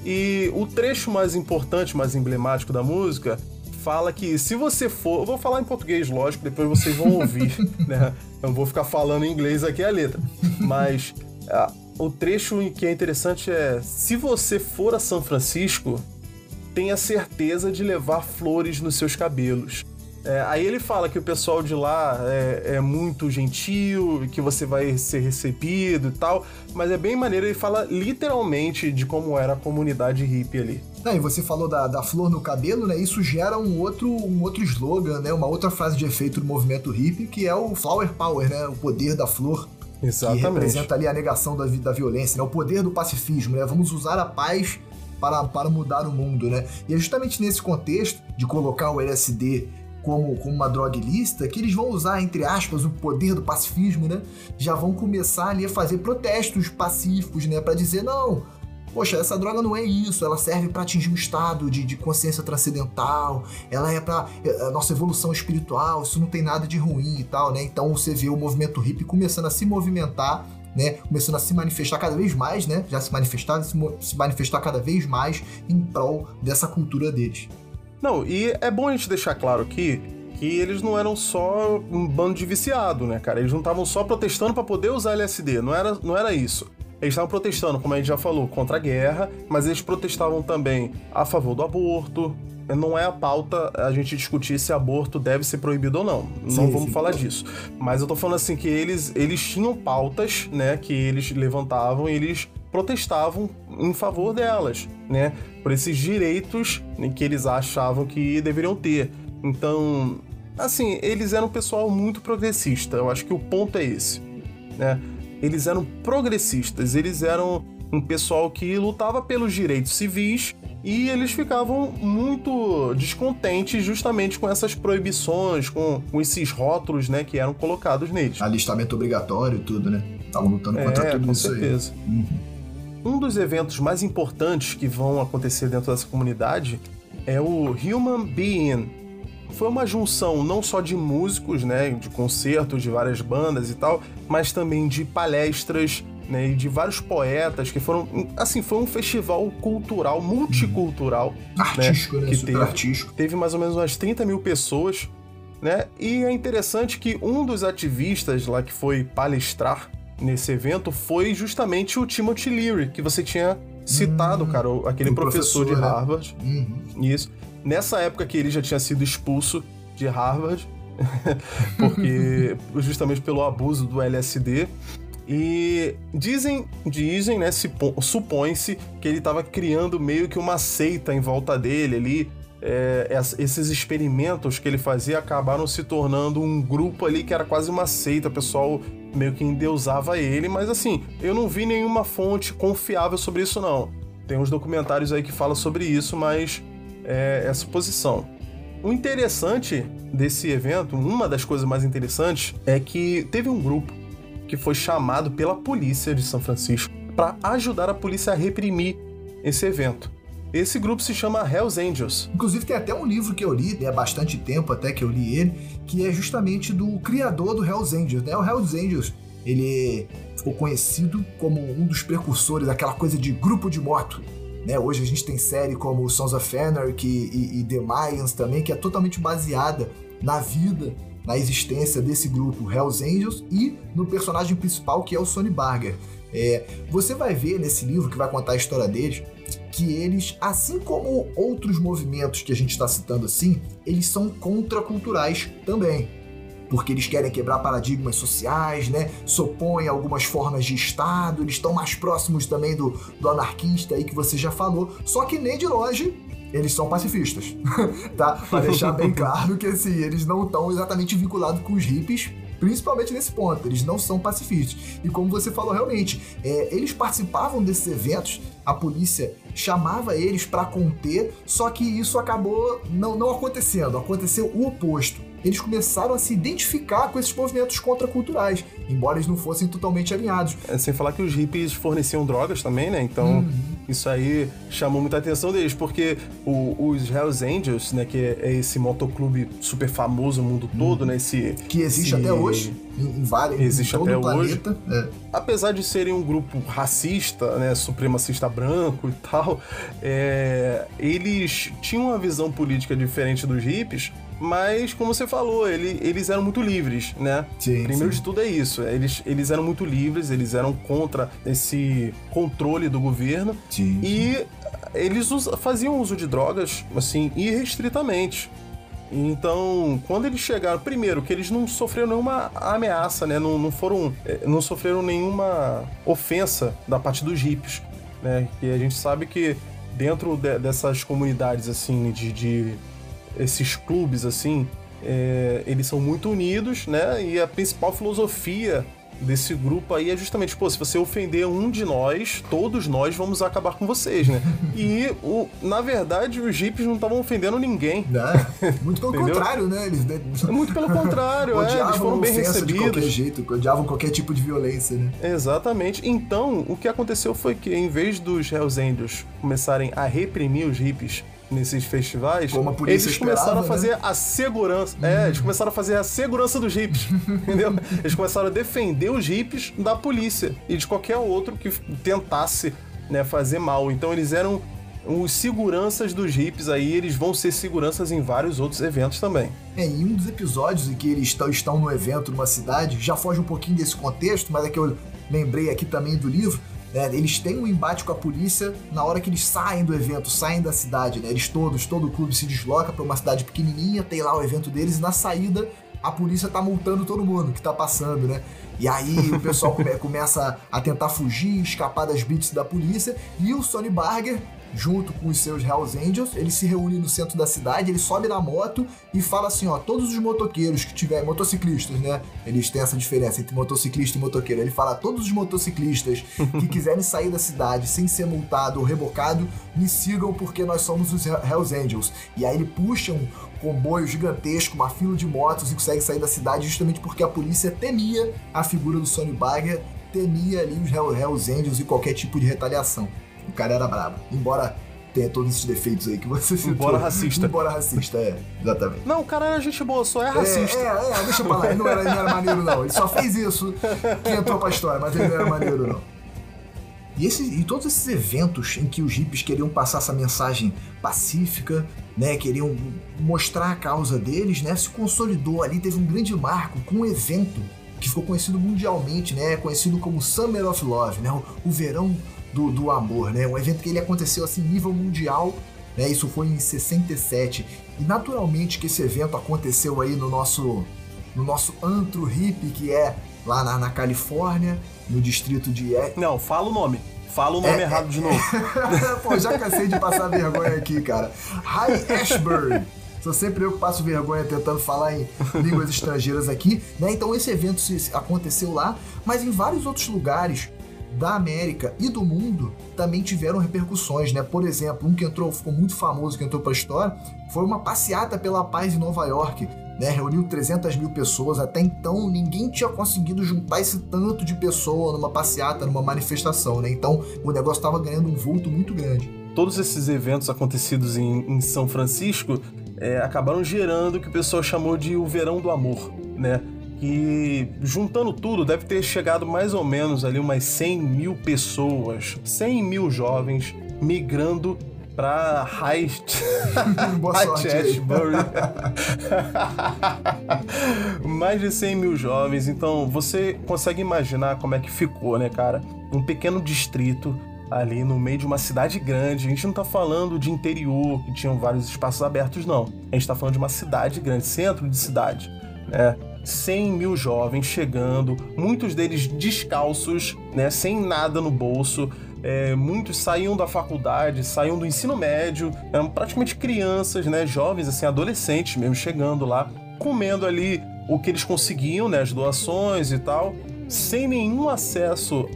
E o trecho mais importante, mais emblemático da música fala que se você for... Eu vou falar em português, lógico, depois vocês vão ouvir, né? Eu não vou ficar falando em inglês aqui a letra. Mas ah, o trecho que é interessante é: se você for a São Francisco, tenha certeza de levar flores nos seus cabelos. É, aí ele fala que o pessoal de lá é, é muito gentil, que você vai ser recebido e tal, mas é bem maneiro, ele fala literalmente de como era a comunidade hippie ali. Não, e você falou da, da flor no cabelo, né? Isso gera um outro, um outro slogan, né? Uma outra frase de efeito do movimento hippie, que é o Flower Power, né? O poder da flor. Exatamente. Que representa ali a negação da, da violência, né? O poder do pacifismo, né? Vamos usar a paz para, para mudar o mundo, né? E é justamente nesse contexto de colocar o L S D como, como uma droga ilícita que eles vão usar, entre aspas, o poder do pacifismo, né? Já vão começar ali a fazer protestos pacíficos, né? Para dizer, não, poxa, essa droga não é isso, ela serve para atingir um estado de, de consciência transcendental, ela é para a nossa evolução espiritual, isso não tem nada de ruim e tal, né? Então você vê o movimento hippie começando a se movimentar, né? Começando a se manifestar cada vez mais, né? Já se manifestava, se, se manifestar cada vez mais em prol dessa cultura deles. Não, e é bom a gente deixar claro aqui que eles não eram só um bando de viciado, né, cara? Eles não estavam só protestando para poder usar L S D, não era, não era isso. Eles estavam protestando, como a gente já falou, contra a guerra, mas eles protestavam também a favor do aborto. Não é a pauta a gente discutir se aborto deve ser proibido ou não. Não sim, vamos sim. falar disso. Mas eu tô falando assim que eles, eles tinham pautas, né, que eles levantavam e eles protestavam em favor delas, né, por esses direitos que eles achavam que deveriam ter. Então, assim, eles eram um pessoal muito progressista. Eu acho que o ponto é esse, né? Eles eram progressistas, eles eram um pessoal que lutava pelos direitos civis e eles ficavam muito descontentes justamente com essas proibições, com, com esses rótulos, né, que eram colocados neles. Alistamento obrigatório e tudo, né? Estavam lutando contra é, tudo com isso certeza. aí. Uhum. Um dos eventos mais importantes que vão acontecer dentro dessa comunidade é o Human Being. Foi uma junção não só de músicos, né, de concertos de várias bandas e tal, mas também de palestras, né, e de vários poetas que foram, assim, foi um festival cultural, multicultural, artístico, né, que super teve, artístico. Teve mais ou menos umas trinta mil pessoas, né, e é interessante que um dos ativistas lá que foi palestrar nesse evento foi justamente o Timothy Leary, que você tinha citado, hum, cara, aquele professor, professor de Harvard. Né? Uhum. Isso. Nessa época que ele já tinha sido expulso de Harvard, porque justamente pelo abuso do L S D. E dizem, dizem, né, supõe-se que ele estava criando meio que uma seita em volta dele ali. É, esses experimentos que ele fazia acabaram se tornando um grupo ali que era quase uma seita, o pessoal meio que endeusava ele, mas assim, eu não vi nenhuma fonte confiável sobre isso não. Tem uns documentários aí que falam sobre isso, mas é, é suposição. O interessante desse evento, uma das coisas mais interessantes, é que teve um grupo que foi chamado pela polícia de São Francisco para ajudar a polícia a reprimir esse evento. Esse grupo se chama Hells Angels. Inclusive tem até um livro que eu li, há bastante tempo até que eu li ele, que é justamente do criador do Hells Angels, né? O Hells Angels, ele ficou conhecido como um dos precursores daquela coisa de grupo de moto, né? Hoje a gente tem série como Sons of Anarchy e, e The Mayans também, que é totalmente baseada na vida, na existência desse grupo Hells Angels e no personagem principal, que é o Sonny Barger. É, você vai ver nesse livro, que vai contar a história deles, que eles, assim como outros movimentos que a gente está citando assim, eles são contraculturais também, porque eles querem quebrar paradigmas sociais, né? Se opõem a algumas formas de Estado, eles estão mais próximos também do, do anarquista aí que você já falou, só que nem de longe eles são pacifistas, tá? Para deixar bem claro que assim, eles não estão exatamente vinculados com os hippies, principalmente nesse ponto, eles não são pacifistas. E como você falou, realmente, é, eles participavam desses eventos, a polícia chamava eles para conter, só que isso acabou não, não acontecendo, aconteceu o oposto. Eles começaram a se identificar com esses movimentos contraculturais, embora eles não fossem totalmente alinhados. É, sem falar que os hippies forneciam drogas também, né? Então, uhum. isso aí chamou muita atenção deles, porque o, os Hells Angels, né, que é esse motoclube super famoso no mundo todo, uhum. né? Esse, que existe esse... até hoje, em, em vários, existe em todo até o planeta. Hoje. É. Apesar de serem um grupo racista, né, supremacista branco e tal, é, eles tinham uma visão política diferente dos hippies, mas, como você falou, ele, eles eram muito livres, né? Sim, Primeiro sim. de tudo é isso, eles, eles eram muito livres, eles eram contra esse controle do governo. Sim, e sim. eles usa, faziam uso de drogas, assim, irrestritamente. Então, quando eles chegaram, primeiro, que eles não sofreram nenhuma ameaça, né? Não, não foram, não sofreram nenhuma ofensa da parte dos hippies, né? E a gente sabe que dentro de, dessas comunidades, assim, de... de esses clubes, assim, é, eles são muito unidos, né? E a principal filosofia desse grupo aí é justamente, pô, se você ofender um de nós, todos nós vamos acabar com vocês, né? E, o, na verdade, os hippies não estavam ofendendo ninguém. É, muito pelo contrário, né? Eles, muito pelo contrário, é, eles foram bem recebidos. De qualquer jeito, odiavam qualquer tipo de violência, né? Exatamente. Então, o que aconteceu foi que, em vez dos Hells Angels começarem a reprimir os hippies nesses festivais, eles começaram a fazer né? a segurança. Hum. É, eles começaram a fazer a segurança dos hippies, entendeu? Eles começaram a defender os hippies da polícia e de qualquer outro que tentasse, né, fazer mal. Então eles eram os seguranças dos hippies aí, eles vão ser seguranças em vários outros eventos também. É, em um dos episódios em que eles estão, estão no evento numa cidade, já foge um pouquinho desse contexto, mas é que eu lembrei aqui também do livro. É, eles têm um embate com a polícia na hora que eles saem do evento, saem da cidade, né? Eles todos, todo o clube se desloca para uma cidade pequenininha, tem lá o evento deles e na saída a polícia tá multando todo mundo que tá passando, né? E aí o pessoal come, começa a tentar fugir, escapar das blitz da polícia e o Sonny Barger, junto com os seus Hells Angels, ele se reúne no centro da cidade, ele sobe na moto e fala assim, ó, todos os motoqueiros que tiverem, motociclistas, né? Eles têm essa diferença entre motociclista e motoqueiro. Ele fala, todos os motociclistas que quiserem sair da cidade sem ser multado ou rebocado, me sigam porque nós somos os Hells Angels. E aí ele puxa um comboio gigantesco, uma fila de motos e consegue sair da cidade justamente porque a polícia temia a figura do Sonny Barger, temia ali os Hells Angels e qualquer tipo de retaliação. O cara era brabo, embora tenha todos esses defeitos aí que você citou. Embora racista. Embora racista, é, exatamente. Não, o cara era gente boa, só é racista. É, é, é deixa pra lá, ele não era, ele não era maneiro não, ele só fez isso que entrou pra história, mas ele não era maneiro não. E, esse, e todos esses eventos em que os hippies queriam passar essa mensagem pacífica, né, queriam mostrar a causa deles, né, se consolidou ali, teve um grande marco com um evento que ficou conhecido mundialmente, né, conhecido como Summer of Love, né, o, o verão Do, do amor, né? Um evento que ele aconteceu assim nível mundial, né? Isso foi em sessenta e sete. E naturalmente que esse evento aconteceu aí no nosso, no nosso antro hippie, que é lá na, na Califórnia, no distrito de... Não, fala o nome. Fala o nome é, errado é... de novo. Pô, já cansei de passar vergonha aqui, cara. High Ashbury. Sou sempre eu que passo vergonha tentando falar em línguas estrangeiras aqui, né? Então esse evento aconteceu lá, mas em vários outros lugares da América e do mundo também tiveram repercussões, né? Por exemplo, um que entrou, ficou muito famoso, que entrou para a história, foi uma passeata pela paz em Nova York, né? Reuniu trezentas mil pessoas. Até então, ninguém tinha conseguido juntar esse tanto de pessoa numa passeata, numa manifestação, né? Então, o negócio estava ganhando um vulto muito grande. Todos esses eventos acontecidos em, em São Francisco é, acabaram gerando o que o pessoal chamou de o Verão do Amor, né? Que, juntando tudo, deve ter chegado mais ou menos ali umas cem mil pessoas, cem mil jovens migrando para High Chestbury. Mais de cem mil jovens. Então, você consegue imaginar como é que ficou, né, cara? Um pequeno distrito ali no meio de uma cidade grande. A gente não tá falando de interior, que tinham vários espaços abertos, não. A gente tá falando de uma cidade grande, centro de cidade, né? cem mil jovens chegando, muitos deles descalços, né? Sem nada no bolso. É, muitos saíam da faculdade, saíam do ensino médio, eram praticamente crianças, né? Jovens, assim, adolescentes mesmo, chegando lá, comendo ali o que eles conseguiam, né? As doações e tal, sem nenhum acesso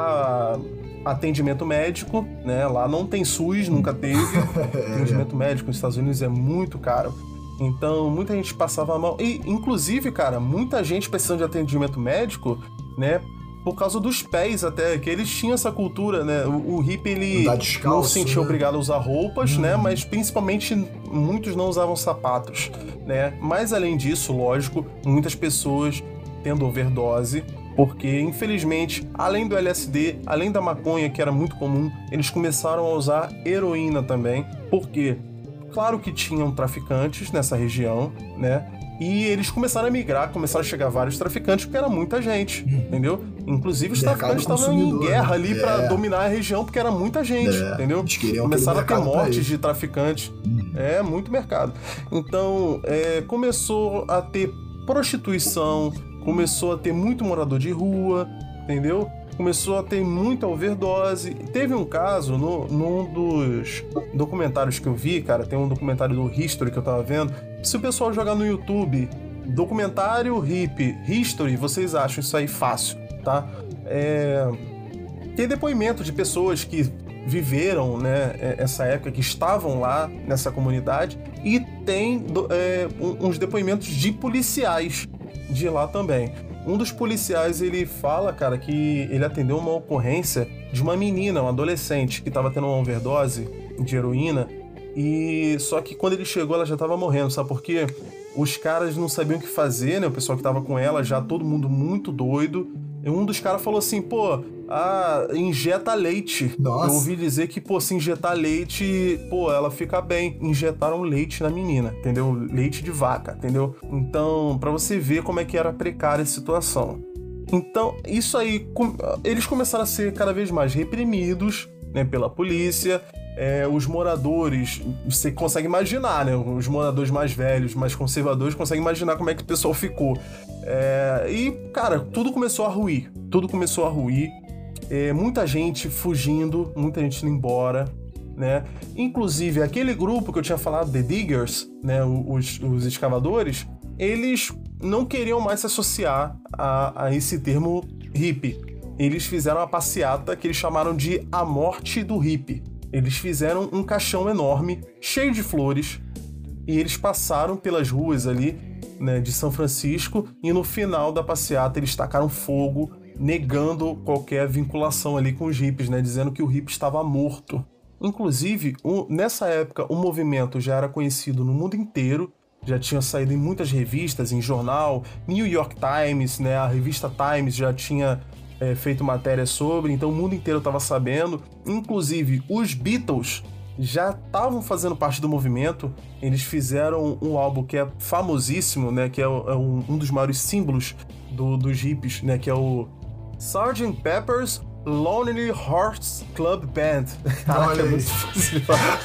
a atendimento médico, né? Lá não tem SUS, nunca teve. Atendimento médico nos Estados Unidos é muito caro. Então, muita gente passava mal. E, inclusive, cara, muita gente precisando de atendimento médico, né? Por causa dos pés até, que eles tinham essa cultura, né? O, o hippie, ele descalço, não se sentia, né, obrigado a usar roupas, hum. né? Mas, principalmente, muitos não usavam sapatos, né? Mas, além disso, lógico, muitas pessoas tendo overdose, porque, infelizmente, além do L S D, além da maconha, que era muito comum, eles começaram a usar heroína também. Por quê? Claro que tinham traficantes nessa região, né? E eles começaram a migrar, começaram a chegar vários traficantes, porque era muita gente, hum. entendeu? Inclusive os traficantes estavam em guerra ali é. para dominar a região, porque era muita gente, é. entendeu? Começaram a ter mortes de traficantes. Hum. É, muito mercado. Então, é, começou a ter prostituição, começou a ter muito morador de rua, entendeu? Começou a ter muita overdose. Teve um caso no, num dos documentários que eu vi, cara, tem um documentário do History que eu tava vendo. Se o pessoal jogar no YouTube, documentário hippie, History, vocês acham isso aí fácil, tá? É... Tem depoimento de pessoas que viveram, né, essa época, que estavam lá nessa comunidade, e tem é, uns depoimentos de policiais de lá também. Um dos policiais, ele fala, cara, que ele atendeu uma ocorrência de uma menina, um adolescente, que tava tendo uma overdose de heroína, e só que quando ele chegou, ela já tava morrendo, sabe por quê? Os caras não sabiam o que fazer, né? O pessoal que tava com ela, já todo mundo muito doido. E um dos caras falou assim, pô, ah, injeta leite. Nossa. Eu ouvi dizer que, pô, se injetar leite, pô, ela fica bem. Injetaram leite na menina, entendeu? Leite de vaca, entendeu? Então, pra você ver como é que era precária a situação. Então, isso aí, com... eles começaram a ser cada vez mais reprimidos, né, pela polícia. É, os moradores, você consegue imaginar, né? Os moradores mais velhos, mais conservadores, conseguem imaginar como é que o pessoal ficou. É, e, cara, tudo começou a ruir. Tudo começou a ruir. É, muita gente fugindo, muita gente indo embora, né? Inclusive, aquele grupo que eu tinha falado, The Diggers, né? Os, os escavadores, eles não queriam mais se associar a, a esse termo hippie. Eles fizeram uma passeata que eles chamaram de A Morte do Hippie. Eles fizeram um caixão enorme, cheio de flores, e eles passaram pelas ruas ali, né, de São Francisco, e no final da passeata eles tacaram fogo, negando qualquer vinculação ali com os hippies, né, dizendo que o hippie estava morto. Inclusive, um, nessa época, o movimento já era conhecido no mundo inteiro, já tinha saído em muitas revistas, em jornal, New York Times, né, a revista Times já tinha É, feito matéria sobre, então o mundo inteiro estava sabendo. Inclusive, os Beatles já estavam fazendo parte do movimento. Eles fizeram um álbum que é famosíssimo, né, que é, é um, um dos maiores símbolos do, dos hippies, né, que é o sergeant Pepper's Lonely Hearts Club Band. Caraca, é muito difícil de falar.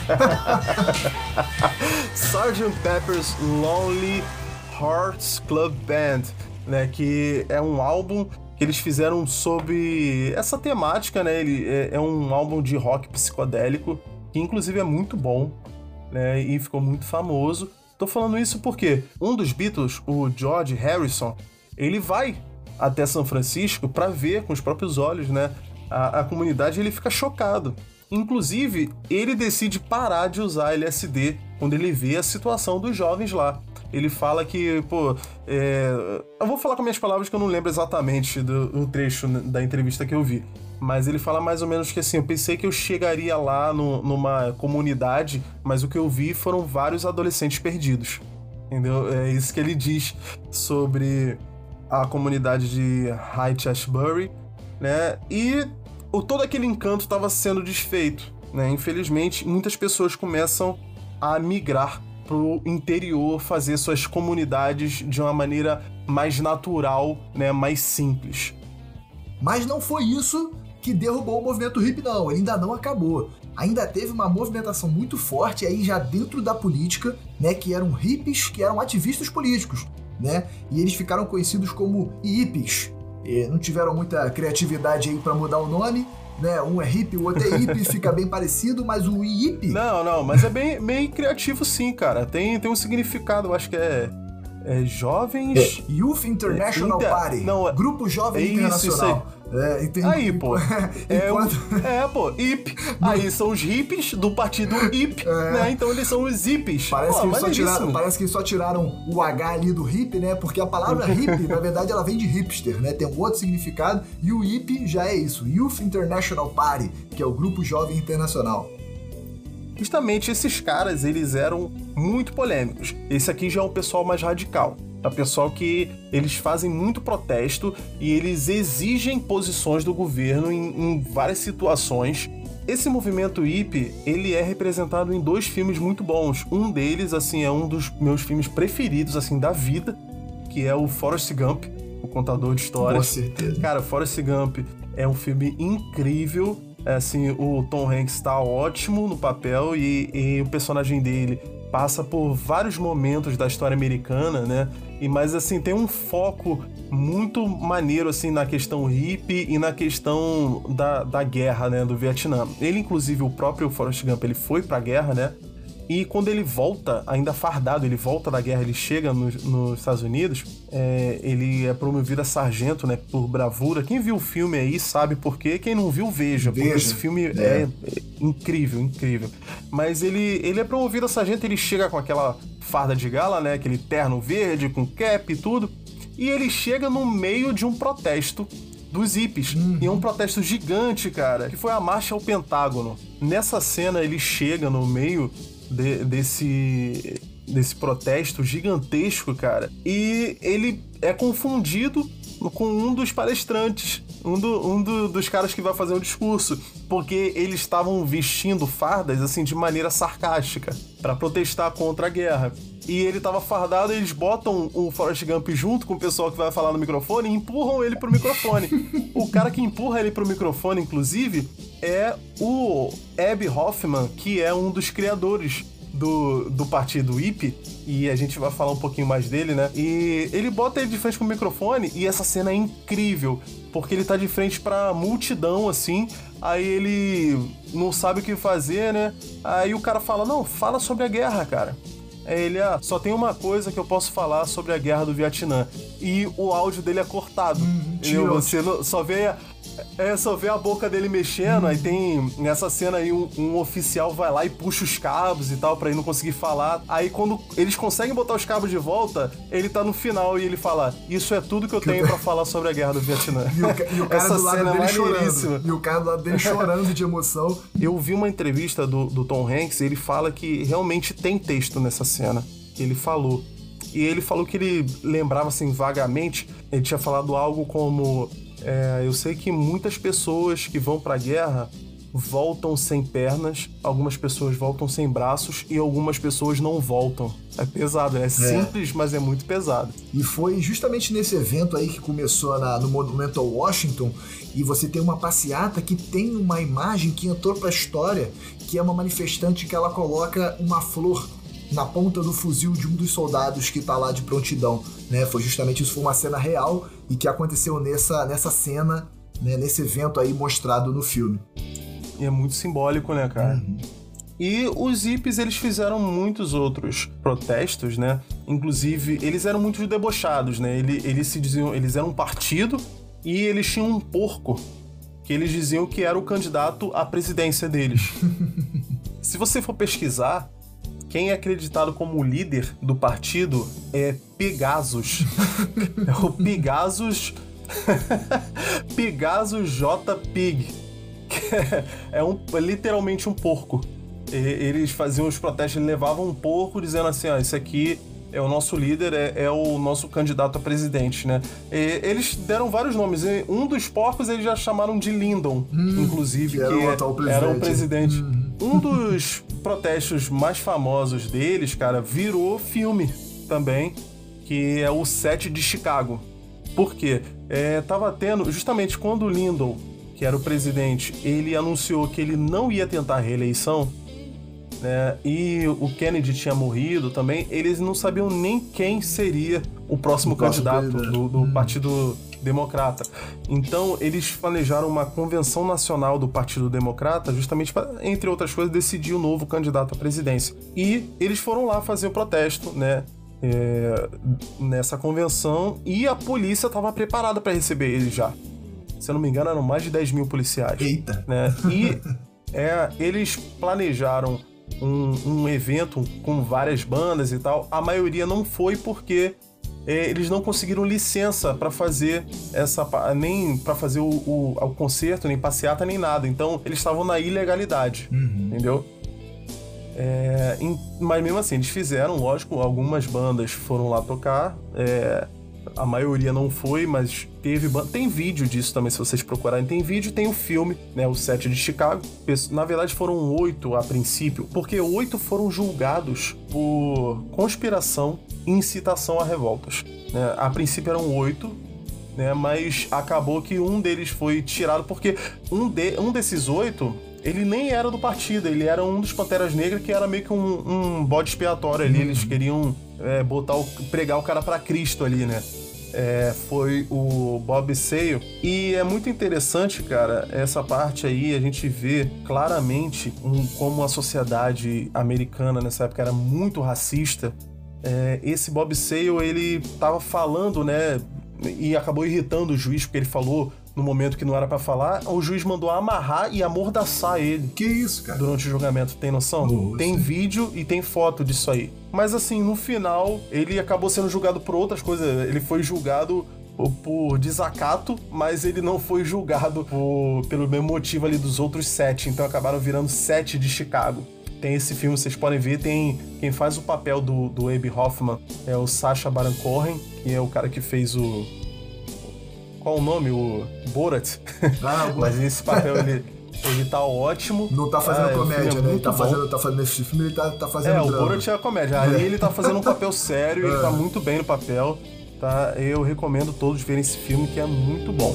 sergeant Pepper's Lonely Hearts Club Band, né, que é um álbum que eles fizeram sobre essa temática, né? Ele é, é um álbum de rock psicodélico, que inclusive é muito bom, né? E ficou muito famoso. Tô falando isso porque um dos Beatles, o George Harrison, ele vai até São Francisco para ver com os próprios olhos, né? A, a comunidade, ele fica chocado. Inclusive, ele decide parar de usar L S D quando ele vê a situação dos jovens lá. ele fala que, pô, é... eu vou falar com minhas palavras que eu não lembro exatamente do, do trecho da entrevista que eu vi, mas ele fala mais ou menos que assim, eu pensei que eu chegaria lá no, numa comunidade, mas o que eu vi foram vários adolescentes perdidos, entendeu? É isso que ele diz sobre a comunidade de Haight-Ashbury, né, e o, todo aquele encanto estava sendo desfeito, né, infelizmente muitas pessoas começam a migrar pro interior, fazer suas comunidades de uma maneira mais natural, né, mais simples. Mas não foi isso que derrubou o movimento hippie, não. Ele ainda não acabou. Ainda teve uma movimentação muito forte aí já dentro da política, né, que eram hippies, que eram ativistas políticos, né, e eles ficaram conhecidos como hippies. E não tiveram muita criatividade aí para mudar o nome, né? Um é hippie, o outro é hippie, fica bem parecido, mas o hippie... Não, não, mas é bem, bem criativo sim, cara. Tem, tem um significado, eu acho que é... É jovens... É, Youth International é, inter... Party. Não, Grupo Jovem é Internacional. Isso, isso aí. É, tem... aí, pô. é, Enquanto... o... é, pô, hip. Aí são os hippies do partido hip, é. né? Então eles são os hippies. Parece, pô, que eles só tiraram, parece que eles só tiraram o H ali do hip, né? Porque a palavra hip, na verdade, ela vem de hipster, né? Tem um outro significado. E o hip já é isso. Youth International Party, que é o Grupo Jovem Internacional. Justamente esses caras, eles eram muito polêmicos. Esse aqui já é um pessoal mais radical. É um pessoal que eles fazem muito protesto e eles exigem posições do governo em, em várias situações. Esse movimento hippie, ele é representado em dois filmes muito bons. Um deles, assim, é um dos meus filmes preferidos, assim, da vida, que é o Forrest Gump, o contador de histórias. Com certeza. Cara, Forrest Gump é um filme incrível. É, assim, o Tom Hanks tá ótimo no papel e, e o personagem dele passa por vários momentos da história americana, né? E, mas, assim, tem um foco muito maneiro, assim, na questão hippie e na questão da, da guerra, né? Do Vietnã. Ele, inclusive, o próprio Forrest Gump, ele foi pra guerra, né? E quando ele volta, ainda fardado, ele volta da guerra, ele chega nos, nos Estados Unidos, é, ele é promovido a sargento, né, por bravura. Quem viu o filme aí sabe por quê, quem não viu, veja, veja. porque esse filme é. É, é incrível, incrível. Mas ele, ele é promovido a sargento, ele chega com aquela farda de gala, né, aquele terno verde, com cap e tudo, e ele chega no meio de um protesto dos hippies, uhum. E é um protesto gigante, cara, que foi a marcha ao Pentágono. Nessa cena, ele chega no meio... De, desse, desse protesto gigantesco, cara. E ele é confundido com um dos palestrantes, um, do, um do, dos caras que vai fazer o discurso, porque eles estavam vestindo fardas, assim, de maneira sarcástica, para protestar contra a guerra. E ele tava fardado, e eles botam o Forrest Gump junto com o pessoal que vai falar no microfone e empurram ele pro microfone. O cara que empurra ele pro microfone, inclusive, é o Abe Hoffman, que é um dos criadores do, do partido hippie, e a gente vai falar um pouquinho mais dele, né? E ele bota ele de frente pro microfone, e essa cena é incrível, porque ele tá de frente pra multidão, assim, aí ele não sabe o que fazer, né? Aí o cara fala, não, fala sobre a guerra, cara. Aí ele, ah, só tem uma coisa que eu posso falar sobre a guerra do Vietnã. E o áudio dele é cortado. Hum, Você não, só vê... É, só vê a boca dele mexendo, hum. Aí tem, nessa cena aí, um, um oficial vai lá e puxa os cabos e tal, pra ele não conseguir falar. Aí quando eles conseguem botar os cabos de volta, ele tá no final e ele fala, isso é tudo que eu tenho pra falar sobre a guerra do Vietnã. E o, e o cara Essa do lado cena dele é chorando. E o cara do lado dele chorando de emoção. Eu vi uma entrevista do, do Tom Hanks, ele fala que realmente tem texto nessa cena, que ele falou. E ele falou que ele lembrava, assim, vagamente, ele tinha falado algo como... É, eu sei que muitas pessoas que vão pra guerra voltam sem pernas, algumas pessoas voltam sem braços e algumas pessoas não voltam. É pesado, né? É simples, mas é muito pesado. E foi justamente nesse evento aí que começou na, no Monumental Washington, e você tem uma passeata que tem uma imagem que entrou pra história, que é uma manifestante que ela coloca uma flor na ponta do fuzil de um dos soldados que tá lá de prontidão, né? Foi justamente isso, foi uma cena real e que aconteceu nessa, nessa cena, né? Nesse evento aí mostrado no filme. E é muito simbólico, né, cara? Uhum. E os hippies, eles fizeram muitos outros protestos, né? Inclusive, eles eram muito debochados, né? Eles, eles se diziam, eles eram um partido e eles tinham um porco que eles diziam que era o candidato à presidência deles. Se você for pesquisar, quem é acreditado como líder do partido é Pegasus. É o Pegasus... Pegasus J. Pig. Que é um, literalmente um porco. E, eles faziam os protestos, eles levavam um porco dizendo assim, ó, isso aqui é o nosso líder, é, é o nosso candidato a presidente, né? E eles deram vários nomes. E um dos porcos eles já chamaram de Lyndon, hum, inclusive, que, que era, o era o presidente. Hum. Um dos protestos mais famosos deles, cara, virou filme também, que é o sete de Chicago. Por quê? É, tava tendo, justamente quando o Lyndon, que era o presidente, ele anunciou que ele não ia tentar a reeleição, né, e o Kennedy tinha morrido também, eles não sabiam nem quem seria o próximo o candidato do, do hum. Partido Democrata. Então, eles planejaram uma convenção nacional do Partido Democrata, justamente para, entre outras coisas, decidir o novo candidato à presidência. E eles foram lá fazer o protesto, né, é, nessa convenção, e a polícia estava preparada para receber eles já. Se eu não me engano, eram mais de dez mil policiais. Eita! Né? E é, eles planejaram Um, um evento com várias bandas e tal. A maioria não foi porque é, eles não conseguiram licença para fazer essa, nem para fazer o, o, o concerto, nem passeata, nem nada. Então eles estavam na ilegalidade, uhum. entendeu? É, em, mas mesmo assim, eles fizeram, lógico, algumas bandas foram lá tocar, é, a maioria não foi, mas teve banda. Tem vídeo disso também, se vocês procurarem. Tem vídeo, tem o filme, né? O sete de Chicago. Na verdade, foram oito a princípio, porque oito foram julgados por conspiração e incitação a revoltas. Né? A princípio eram oito, né? Mas acabou que um deles foi tirado, porque um, de, um desses oito, ele nem era do partido, ele era um dos Panteras Negras, que era meio que um, um bode expiatório ali. Uhum. Eles queriam é, botar o, pregar o cara pra Cristo ali, né? É, foi o Bob Sale. E é muito interessante, cara, essa parte aí, a gente vê claramente um, como a sociedade americana nessa época era muito racista. É, esse Bob Sale, ele tava falando, né, e acabou irritando o juiz, porque ele falou no momento que não era pra falar. O juiz mandou amarrar e amordaçar ele. Que isso, cara? Durante o julgamento, tem noção? Nossa. Tem vídeo e tem foto disso aí. Mas assim, no final, ele acabou sendo julgado por outras coisas. Ele foi julgado por, por desacato, mas ele não foi julgado por, pelo mesmo motivo ali dos outros sete. Então acabaram virando sete de Chicago. Tem esse filme, vocês podem ver, tem quem faz o papel do, do Abe Hoffman é o Sacha Baron Cohen, que é o cara que fez o... Qual o nome? O Borat. Ah, mas nesse papel ele, ele tá ótimo. Não tá fazendo ah, comédia, né? Ele tá fazendo, tá fazendo esse filme, ele tá, tá fazendo É, drama. O Borat é a comédia. Ali ele tá fazendo um papel sério, é. Ele tá muito bem no papel. Tá? Eu recomendo todos verem esse filme, que é muito bom.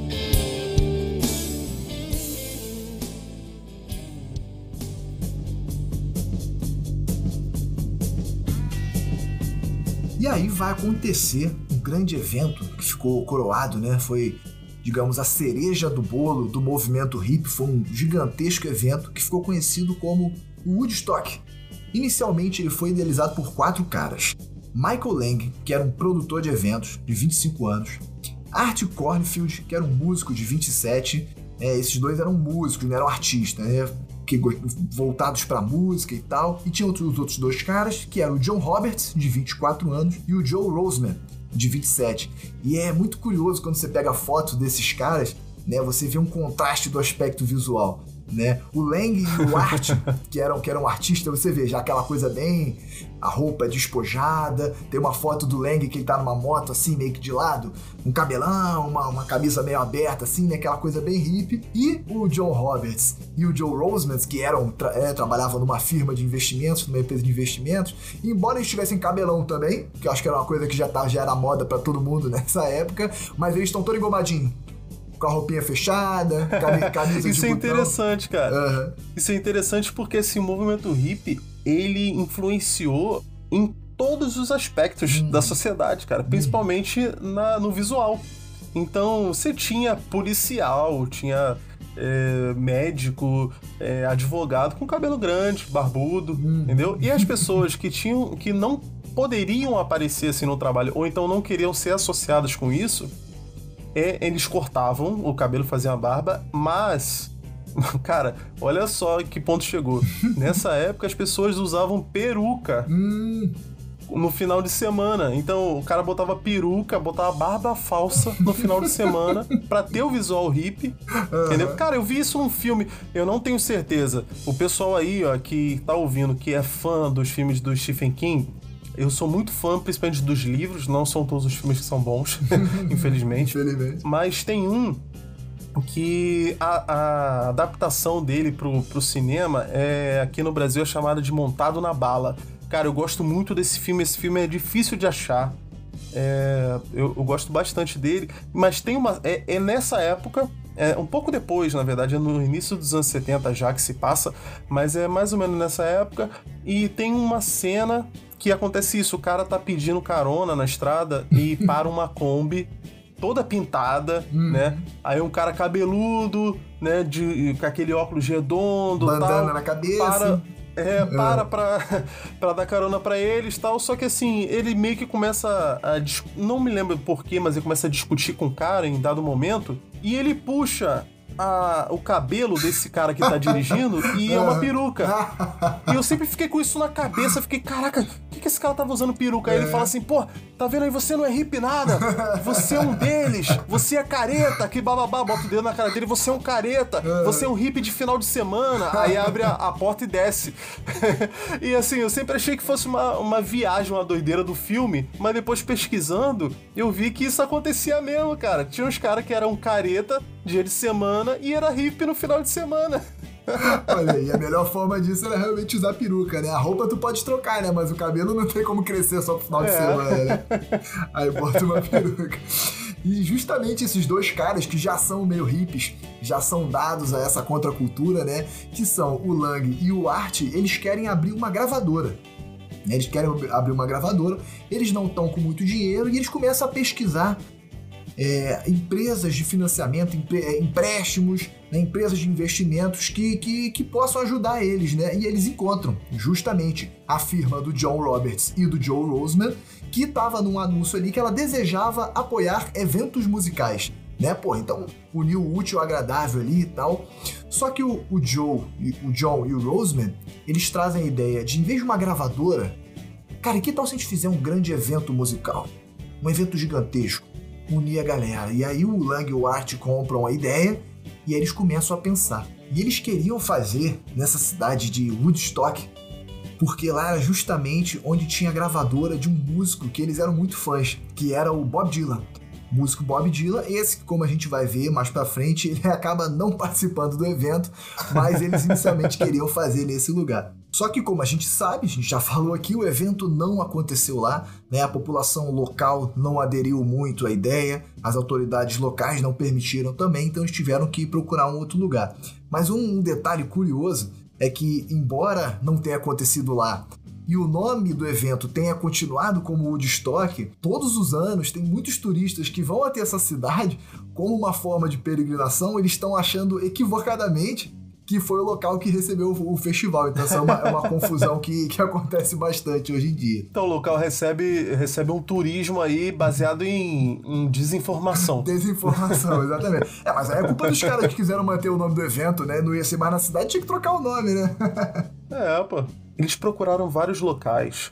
E aí vai acontecer um grande evento que ficou coroado, né? Foi, digamos, a cereja do bolo do movimento hippie. Foi um gigantesco evento que ficou conhecido como o Woodstock. Inicialmente ele foi idealizado por quatro caras. Michael Lang, que era um produtor de eventos de vinte e cinco anos. Art Cornfield, que era um músico de vinte e sete. É, esses dois eram músicos, não eram artistas, né? Que, voltados pra música e tal. E tinha outros, os outros dois caras, que eram o John Roberts, de vinte e quatro anos, e o Joe Roseman, de vinte e sete. E é muito curioso quando você pega a foto desses caras, né? Você vê um contraste do aspecto visual, né? O Lang e o Art, que eram, que eram artistas, você vê já aquela coisa bem... A roupa é despojada, tem uma foto do Lang que ele tá numa moto assim, meio que de lado, um cabelão, uma, uma camisa meio aberta assim, né? Aquela coisa bem hippie. E o John Roberts e o Joe Roseman, que eram, tra- é, trabalhavam numa firma de investimentos, numa empresa de investimentos, e embora eles tivessem cabelão também, que eu acho que era uma coisa que já, tá, já era moda pra todo mundo nessa época, mas eles estão todo engomadinhos. Com a roupinha fechada, camisa Isso de é botão. interessante, cara. Uhum. Isso é interessante porque esse movimento hippie, ele influenciou em todos os aspectos hum. da sociedade, cara. Principalmente hum. na, no visual. Então, você tinha policial, tinha é, médico, é, advogado com cabelo grande, barbudo, hum. entendeu? E as pessoas que tinham, que não poderiam aparecer assim no trabalho, ou então não queriam ser associadas com isso, é, eles cortavam o cabelo, faziam a barba, mas Cara, olha só que ponto chegou. Nessa época as pessoas usavam peruca. Hum... no final de semana. Então o cara botava peruca, botava barba falsa no final de semana pra ter o visual hippie, uhum. entendeu? Cara, eu vi isso num filme, eu não tenho certeza. O pessoal aí, ó, que tá ouvindo, que é fã dos filmes do Stephen King, eu sou muito fã, principalmente dos livros, não são todos os filmes que são bons, infelizmente. Infelizmente. Mas tem um que a, a adaptação dele pro, pro cinema é, aqui no Brasil, é chamada de Montado na Bala. Cara, eu gosto muito desse filme, esse filme é difícil de achar, é, eu, eu gosto bastante dele, mas tem uma... É, é nessa época, é um pouco depois, na verdade, é no início dos anos setenta já que se passa, mas é mais ou menos nessa época, e tem uma cena que acontece isso, o cara tá pedindo carona na estrada e para uma Kombi toda pintada, hum. né? Aí um cara cabeludo, né, de, com aquele óculos redondo, bandana tal, na cabeça... Para, É, para é. pra, pra dar carona pra eles e tal, só que assim, ele meio que começa a... Não me lembro porquê, mas ele começa a discutir com o cara em dado momento, e ele puxa a, o cabelo desse cara que tá dirigindo e é uma peruca. E eu sempre fiquei com isso na cabeça, fiquei, caraca, o que, que esse cara tava usando peruca? Aí é. ele fala assim, pô, tá vendo aí, você não é hippie nada, você é um deles, você é careta, que bababá, bota o dedo na cara dele, você é um careta, você é um hippie de final de semana, aí abre a, a porta e desce. E assim, eu sempre achei que fosse uma, uma viagem, uma doideira do filme, mas depois pesquisando, eu vi que isso acontecia mesmo, cara. Tinha uns caras que eram careta dia de semana e era hippie no final de semana. Olha aí, a melhor forma disso era realmente usar peruca, né? A roupa tu pode trocar, né? Mas o cabelo não tem como crescer só pro final é. de semana, né? Aí bota uma peruca. E justamente esses dois caras que já são meio hippies, já são dados a essa contracultura, né? Que são o Lang e o Art, eles querem abrir uma gravadora. Eles querem abrir uma gravadora, eles não estão com muito dinheiro e eles começam a pesquisar É, empresas de financiamento, empréstimos, né, empresas de investimentos que, que, que possam ajudar eles, né? E eles encontram justamente a firma do John Roberts e do Joe Roseman, que estava num anúncio ali que ela desejava apoiar eventos musicais, né? Pô, então uniu o útil ao agradável ali e tal. Só que o, o Joe, o John e o Roseman, eles trazem a ideia de, em vez de uma gravadora, cara, que tal se a gente fizer um grande evento musical? Um evento gigantesco, unir a galera. E aí o Lang e o Art compram a ideia e aí eles começam a pensar. E eles queriam fazer nessa cidade de Woodstock, porque lá era justamente onde tinha a gravadora de um músico que eles eram muito fãs, que era o Bob Dylan. O músico Bob Dylan, esse, como a gente vai ver mais pra frente, ele acaba não participando do evento, mas eles inicialmente queriam fazer nesse lugar. Só que, como a gente sabe, a gente já falou aqui, o evento não aconteceu lá, né? A população local não aderiu muito à ideia, as autoridades locais não permitiram também, então eles tiveram que procurar um outro lugar. Mas um, um detalhe curioso é que, embora não tenha acontecido lá, e o nome do evento tenha continuado como Woodstock, todos os anos tem muitos turistas que vão até essa cidade como uma forma de peregrinação, eles estão achando equivocadamente que foi o local que recebeu o festival. Então essa é uma, é uma confusão que, que acontece bastante hoje em dia. Então o local recebe, recebe um turismo aí baseado em, em desinformação. Desinformação, exatamente. É, mas aí é culpa dos caras que quiseram manter o nome do evento, né? Não ia ser mais na cidade, tinha que trocar o nome, né? É, pô. Eles procuraram vários locais.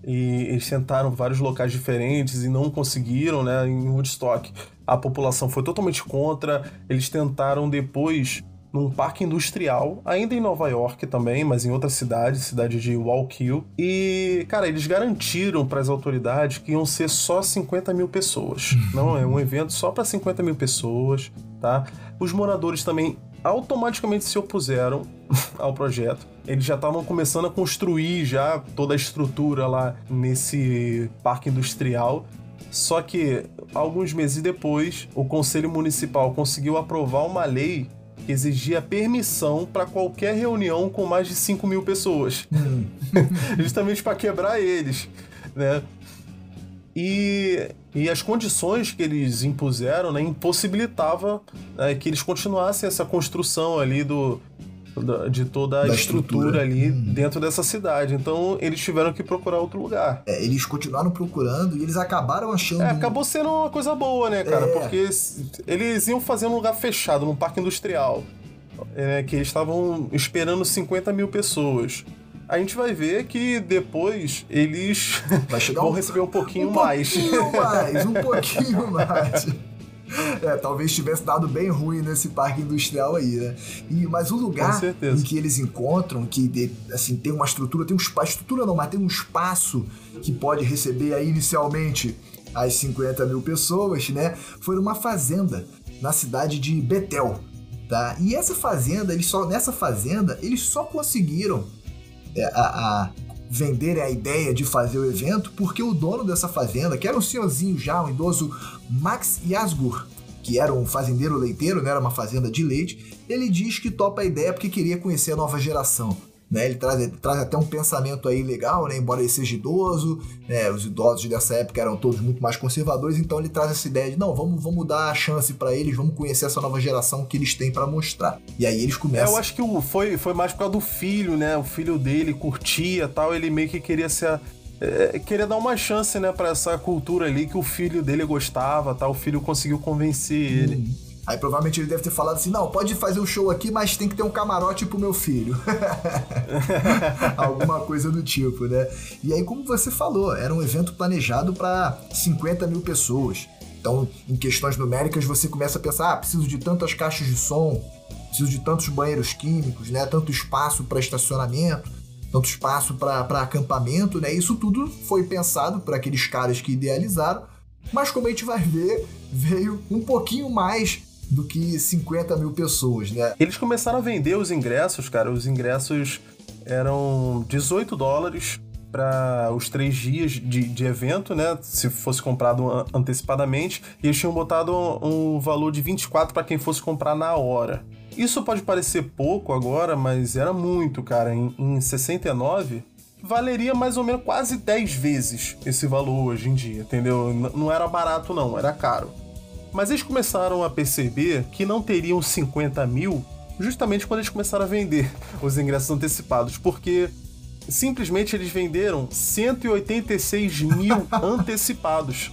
E eles tentaram vários locais diferentes e não conseguiram, né? Em Woodstock a população foi totalmente contra. Eles tentaram depois num parque industrial, ainda em Nova York também, mas em outra cidade, cidade de Wallkill. E, cara, eles garantiram para as autoridades que iam ser só cinquenta mil pessoas. Não, é um evento só para cinquenta mil pessoas, tá? Os moradores também automaticamente se opuseram ao projeto. Eles já estavam começando a construir já toda a estrutura lá nesse parque industrial. Só que, alguns meses depois, o Conselho Municipal conseguiu aprovar uma lei que exigia permissão para qualquer reunião com mais de cinco mil pessoas. Hum. Justamente para quebrar eles, né? E, e as condições que eles impuseram, né, impossibilitava, né, que eles continuassem essa construção ali do, de toda a estrutura, estrutura ali hum. dentro dessa cidade. Então eles tiveram que procurar outro lugar. É, eles continuaram procurando e eles acabaram achando... É, acabou sendo uma coisa boa, né, cara? É. Porque eles iam fazer um lugar fechado, num parque industrial. é, que eles estavam esperando cinquenta mil pessoas. A gente vai ver que depois eles vão um, receber um pouquinho um mais. Um pouquinho mais, um pouquinho mais. É, talvez tivesse dado bem ruim nesse parque industrial aí, né? E, mas o lugar em que eles encontram, que assim, tem uma estrutura, tem um espaço, estrutura não, mas tem um espaço que pode receber aí inicialmente as cinquenta mil pessoas, né? Foi numa fazenda na cidade de Betel, tá? E essa fazenda, eles só, nessa fazenda, eles só conseguiram é, a, a venderem a ideia de fazer o evento porque o dono dessa fazenda, que era um senhorzinho já, um idoso Max Yasgur, que era um fazendeiro leiteiro, né, era uma fazenda de leite, ele diz que topa a ideia porque queria conhecer a nova geração. Né, ele traz, ele traz até um pensamento aí legal, né, embora ele seja idoso, né, os idosos dessa época eram todos muito mais conservadores, então ele traz essa ideia de, não, vamos, vamos dar a chance para eles, vamos conhecer essa nova geração que eles têm para mostrar. E aí eles começam... É, eu acho que o, foi, foi mais por causa do filho, né, o filho dele curtia e tal, ele meio que queria ser... É, queria dar uma chance, né, para essa cultura ali que o filho dele gostava, tal, o filho conseguiu convencer ele. Hum. Aí provavelmente ele deve ter falado assim, não, pode fazer um show aqui, mas tem que ter um camarote pro meu filho. Alguma coisa do tipo, né? E aí, como você falou, era um evento planejado para cinquenta mil pessoas. Então, em questões numéricas, você começa a pensar, ah, preciso de tantas caixas de som, preciso de tantos banheiros químicos, né? Tanto espaço para estacionamento, tanto espaço para acampamento, né? Isso tudo foi pensado por aqueles caras que idealizaram, mas como a gente vai ver, veio um pouquinho mais do que cinquenta mil pessoas, né? Eles começaram a vender os ingressos, cara. Os ingressos eram dezoito dólares para os três dias de, de evento, né? Se fosse comprado antecipadamente. E eles tinham botado um, um valor de vinte e quatro para quem fosse comprar na hora. Isso pode parecer pouco agora, mas era muito, cara. Em, em sessenta e nove, valeria mais ou menos quase dez vezes esse valor hoje em dia, entendeu? N- não era barato, não. Era caro. Mas eles começaram a perceber que não teriam cinquenta mil justamente quando eles começaram a vender os ingressos antecipados, porque simplesmente eles venderam cento e oitenta e seis mil antecipados.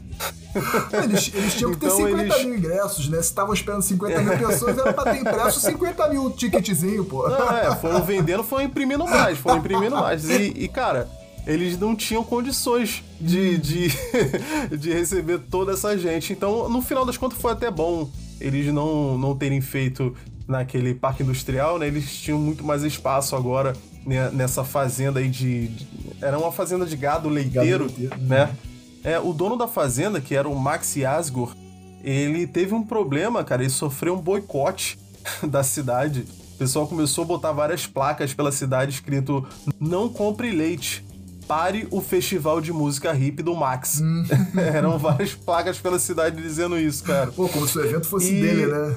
Eles, eles tinham que ter então, cinquenta eles... mil ingressos, né? Se estavam esperando cinquenta mil pessoas, era pra ter impresso cinquenta mil ticketzinho, pô. Não, é, foram vendendo, foram imprimindo mais, foram imprimindo mais. E, e cara... eles não tinham condições de, de, de receber toda essa gente. Então, no final das contas, foi até bom eles não, não terem feito naquele parque industrial, né? Eles tinham muito mais espaço agora, né, nessa fazenda aí de, de... Era uma fazenda de gado leiteiro, gado leiteiro. Né? É, o dono da fazenda, que era o Max Yasgur, ele teve um problema, cara. Ele sofreu um boicote da cidade. O pessoal começou a botar várias placas pela cidade escrito "Não compre leite. Pare o festival de música hip do Max". Hum. Eram várias placas pela cidade dizendo isso, cara. Pô, como se o evento fosse e... dele, né?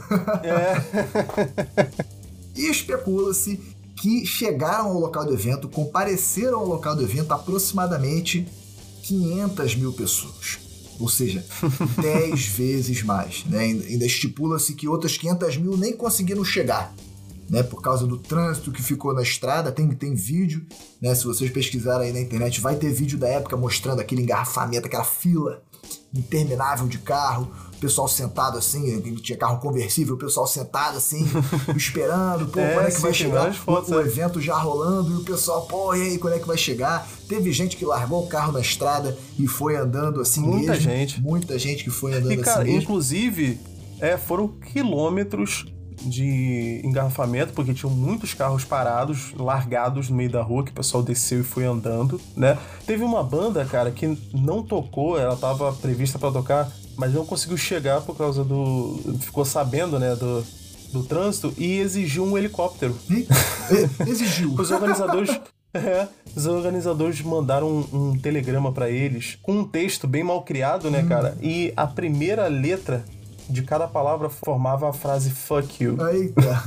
É. E especula-se que chegaram ao local do evento, compareceram ao local do evento aproximadamente quinhentas mil pessoas. Ou seja, dez vezes mais, né? Ainda estipula-se que outras quinhentas mil nem conseguiram chegar, né, por causa do trânsito que ficou na estrada. Tem, tem vídeo, né, se vocês pesquisarem aí na internet, vai ter vídeo da época mostrando aquele engarrafamento, aquela fila interminável de carro, o pessoal sentado assim, tinha carro conversível, o pessoal sentado assim, esperando, pô, é, quando é que sim, vai chegar, fotos, o, o evento já rolando, e o pessoal, pô, e aí, quando é que vai chegar? Teve gente que largou o carro na estrada e foi andando assim muita mesmo. Gente. Muita gente que foi andando e, cara, assim mesmo. Inclusive, é, foram quilômetros de engarrafamento, porque tinham muitos carros parados, largados no meio da rua, que o pessoal desceu e foi andando, né? Teve uma banda, cara, que não tocou, ela tava prevista pra tocar, mas não conseguiu chegar por causa do... ficou sabendo, né, do, do trânsito, e exigiu um helicóptero. Exigiu. Os organizadores... É, os organizadores mandaram um, um telegrama pra eles, com um texto bem mal criado, né, hum. cara? E a primeira letra de cada palavra formava a frase "fuck you". Eita!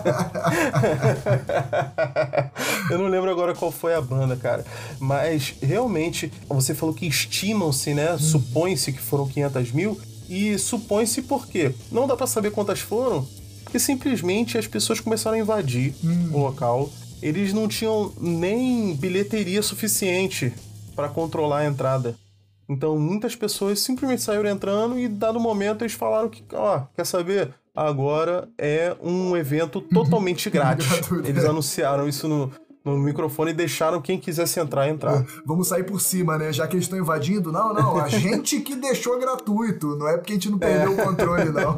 Eu não lembro agora qual foi a banda, cara. Mas, realmente, você falou que estimam-se, né? Hum. Supõe-se que foram quinhentas mil. E supõe-se por quê? Não dá pra saber quantas foram, porque simplesmente as pessoas começaram a invadir hum. o local. Eles não tinham nem bilheteria suficiente para controlar a entrada. Então muitas pessoas simplesmente saíram entrando e, dado momento, eles falaram que, ó, quer saber? Agora é um evento totalmente grátis. Eles anunciaram isso no, no microfone e deixaram quem quisesse entrar, entrar. Vamos sair por cima, né? Já que eles estão invadindo. Não, não, a gente que deixou gratuito. Não é porque a gente não perdeu é. o controle, não.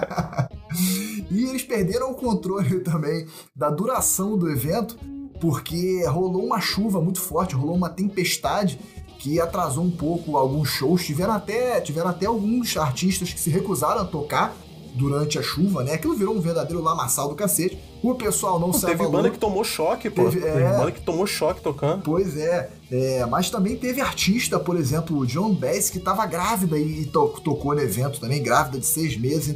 E eles perderam o controle também da duração do evento, porque rolou uma chuva muito forte, rolou uma tempestade que atrasou um pouco alguns shows. Tiveram até, tiveram até alguns artistas que se recusaram a tocar durante a chuva, né? Aquilo virou um verdadeiro lamaçal do cacete. O pessoal não, não se Teve banda que tomou choque, pô. Teve, é... teve banda que tomou choque tocando. Pois é, é, mas também teve artista, por exemplo, o Joan Baez, que tava grávida e to tocou no evento também, grávida de seis meses.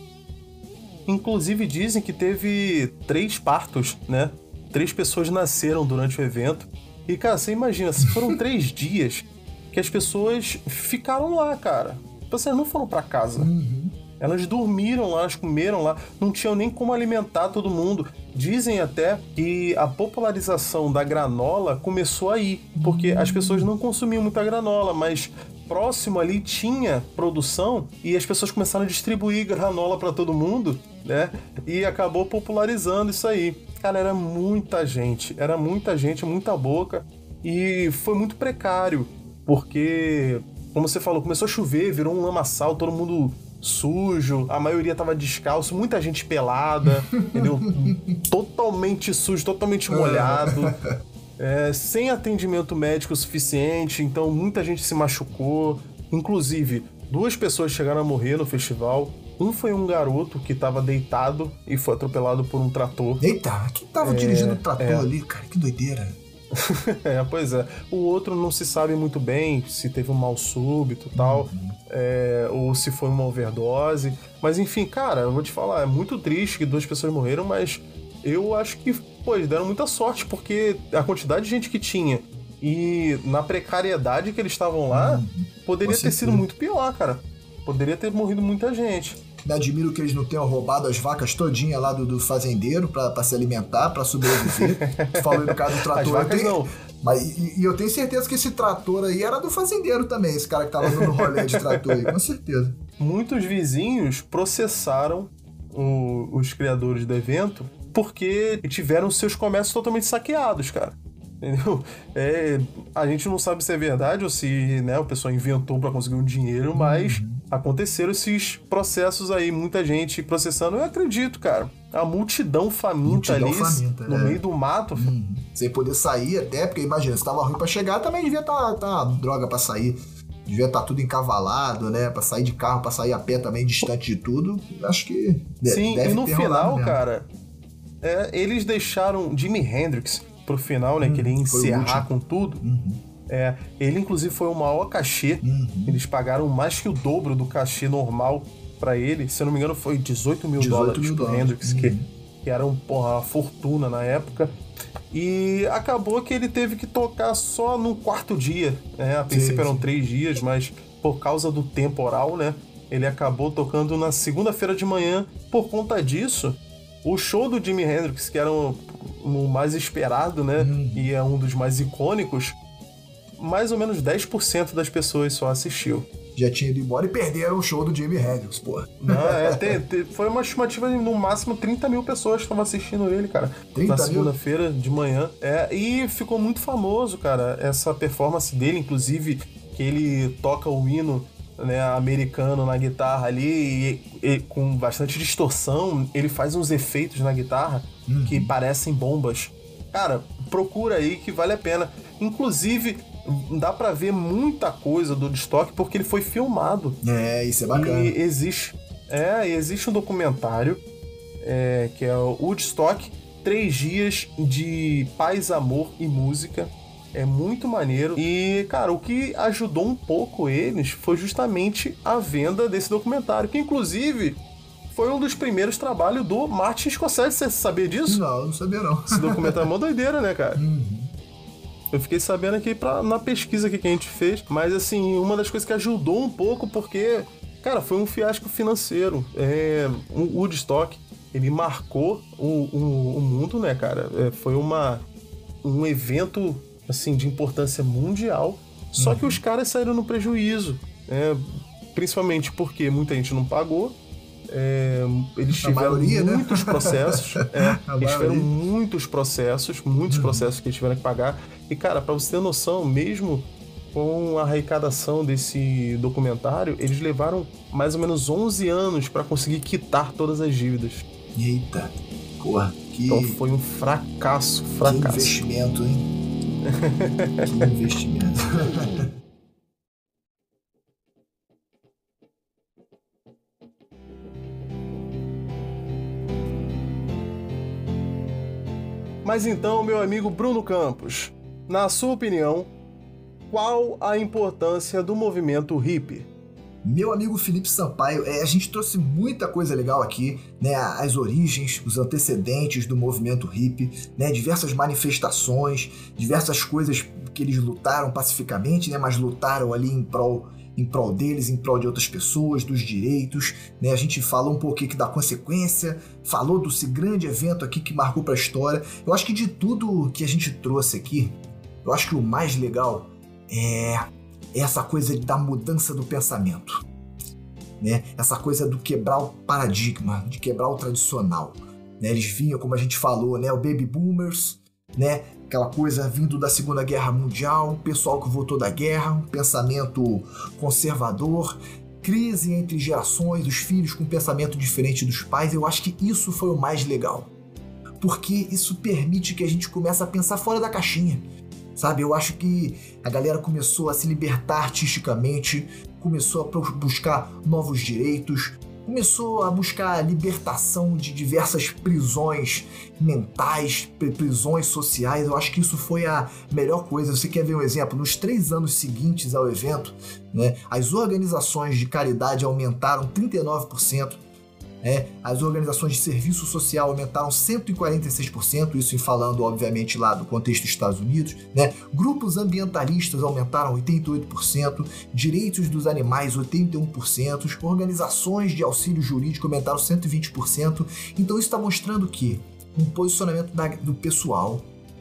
Inclusive dizem que teve três partos, né? Três pessoas nasceram durante o evento. E, cara, você imagina, se foram três dias que as pessoas ficaram lá, cara. Vocês não foram pra casa. Uhum. Elas dormiram lá, elas comeram lá, não tinham nem como alimentar todo mundo. Dizem até que a popularização da granola começou aí, porque as pessoas não consumiam muita granola, mas próximo ali tinha produção e as pessoas começaram a distribuir granola para todo mundo, né? E acabou popularizando isso aí. Cara, era muita gente, era muita gente, muita boca, e foi muito precário, porque, como você falou, começou a chover, virou um lamaçal, todo mundo sujo, a maioria tava descalço, muita gente pelada, entendeu? Totalmente sujo, totalmente molhado, é, sem atendimento médico suficiente, então muita gente se machucou, inclusive duas pessoas chegaram a morrer no festival. Um foi um garoto que tava deitado e foi atropelado por um trator. Eita, quem tava é, dirigindo o trator é. ali, cara? Que doideira. É, pois é. O outro não se sabe muito bem se teve um mal súbito e tal, uhum. é, ou se foi uma overdose. Mas enfim, cara, eu vou te falar, é muito triste que duas pessoas morreram, mas eu acho que, pô, eles deram muita sorte, porque a quantidade de gente que tinha e na precariedade que eles estavam lá, uhum. poderia ter sido muito pior, cara. Poderia ter morrido muita gente. Me admiro que eles não tenham roubado as vacas todinha lá do, do fazendeiro pra, pra se alimentar, pra sobreviver. Falando no caso do trator. As vacas eu tenho, não. Mas, e, e eu tenho certeza que esse trator aí era do fazendeiro também, esse cara que tava dando rolê de trator aí, com certeza. Muitos vizinhos processaram o, os criadores do evento porque tiveram seus comércios totalmente saqueados, cara. Entendeu? É, a gente não sabe se é verdade ou se, né, o pessoal inventou pra conseguir um dinheiro, mas uhum. aconteceram esses processos aí, muita gente processando. Eu acredito, cara. A multidão faminta multidão ali, faminta, no é. meio do mato. Uhum. Sem poder sair até, porque imagina, se tava ruim pra chegar, também devia estar tá, tá droga pra sair. Devia estar tá tudo encavalado, né? Pra sair de carro, pra sair a pé também, distante de tudo. Acho que deve, Sim, deve e no ter final, cara, é, eles deixaram Jimi Hendrix pro final, né? Hum, que ele ia encerrar com tudo. Uhum. É, ele, inclusive, foi o maior cachê. Uhum. Eles pagaram mais que o dobro do cachê normal pra ele. Se eu não me engano, foi dezoito mil dólares pro Hendrix, uhum. que, que era um, porra, uma fortuna na época. E acabou que ele teve que tocar só no quarto dia. Né? A princípio sim, eram sim. três dias, mas por causa do temporal, né? Ele acabou tocando na segunda-feira de manhã. Por conta disso, o show do Jimi Hendrix, que era o, o mais esperado, né? Uhum. E é um dos mais icônicos, mais ou menos dez por cento das pessoas só assistiu. Já tinha ido embora e perderam o show do Jimi Hendrix, pô. Não, é, tem, tem, foi uma estimativa de no máximo trinta mil pessoas que estavam assistindo ele, cara. Na segunda-feira de manhã. É, e ficou muito famoso, cara, essa performance dele, inclusive, que ele toca o hino, né, americano na guitarra ali, e, e com bastante distorção, ele faz uns efeitos na guitarra uhum. que parecem bombas. Cara, procura aí que vale a pena. Inclusive, dá pra ver muita coisa do Woodstock porque ele foi filmado. É, isso é bacana. E existe, é, existe um documentário é, que é o Woodstock, três dias de paz, amor e música. É muito maneiro. E, cara, o que ajudou um pouco eles foi justamente a venda desse documentário, que inclusive foi um dos primeiros trabalhos do Martin Scorsese. Você sabia disso? Não, não sabia não. Esse documentário é uma doideira, né, cara? Uhum. Eu fiquei sabendo aqui pra, na pesquisa aqui que a gente fez, mas assim, uma das coisas que ajudou um pouco porque, cara, foi um fiasco financeiro. É, o Woodstock, ele marcou o, o, o mundo, né, cara? É, foi uma, um evento, assim, de importância mundial Só Uhum. que os caras saíram no prejuízo, né? Principalmente porque muita gente não pagou. É, eles A tiveram maioria, né? muitos processos. É, A eles tiveram maioria. muitos processos, muitos Uhum. processos que eles tiveram que pagar. E, cara, pra você ter noção, mesmo com a arrecadação desse documentário, eles levaram mais ou menos onze anos pra conseguir quitar todas as dívidas. Eita, porra, que, Então foi um fracasso, que fracasso. investimento, hein? Que investimento. Mas então, meu amigo Bruno Campos, na sua opinião, qual a importância do movimento hippie? Meu amigo Felipe Sampaio, é, a gente trouxe muita coisa legal aqui, né? As origens, os antecedentes do movimento hippie, né? Diversas manifestações, diversas coisas que eles lutaram pacificamente, né? Mas lutaram ali em prol, em prol deles, em prol de outras pessoas, dos direitos, né? A gente falou um pouquinho aqui da consequência, falou desse grande evento aqui que marcou para a história. Eu acho que de tudo que a gente trouxe aqui, eu acho que o mais legal é essa coisa da mudança do pensamento, né? Essa coisa do quebrar o paradigma, de quebrar o tradicional, né? Eles vinham, como a gente falou, né? O Baby Boomers, né? Aquela coisa vindo da Segunda Guerra Mundial, o pessoal que voltou da guerra, um pensamento conservador, crise entre gerações, os filhos com um pensamento diferente dos pais. Eu acho que isso foi o mais legal, porque isso permite que a gente comece a pensar fora da caixinha. Sabe, eu acho que a galera começou a se libertar artisticamente, começou a buscar novos direitos, começou a buscar a libertação de diversas prisões mentais, prisões sociais. Eu acho que isso foi a melhor coisa. Você quer ver um exemplo? Nos três anos seguintes ao evento, né, as organizações de caridade aumentaram trinta e nove por cento. É, as organizações de serviço social aumentaram cento e quarenta e seis por cento, isso falando, obviamente, lá do contexto dos Estados Unidos, né? Grupos ambientalistas aumentaram oitenta e oito por cento, direitos dos animais oitenta e um por cento, organizações de auxílio jurídico aumentaram cento e vinte por cento. Então isso está mostrando que um posicionamento da, do pessoal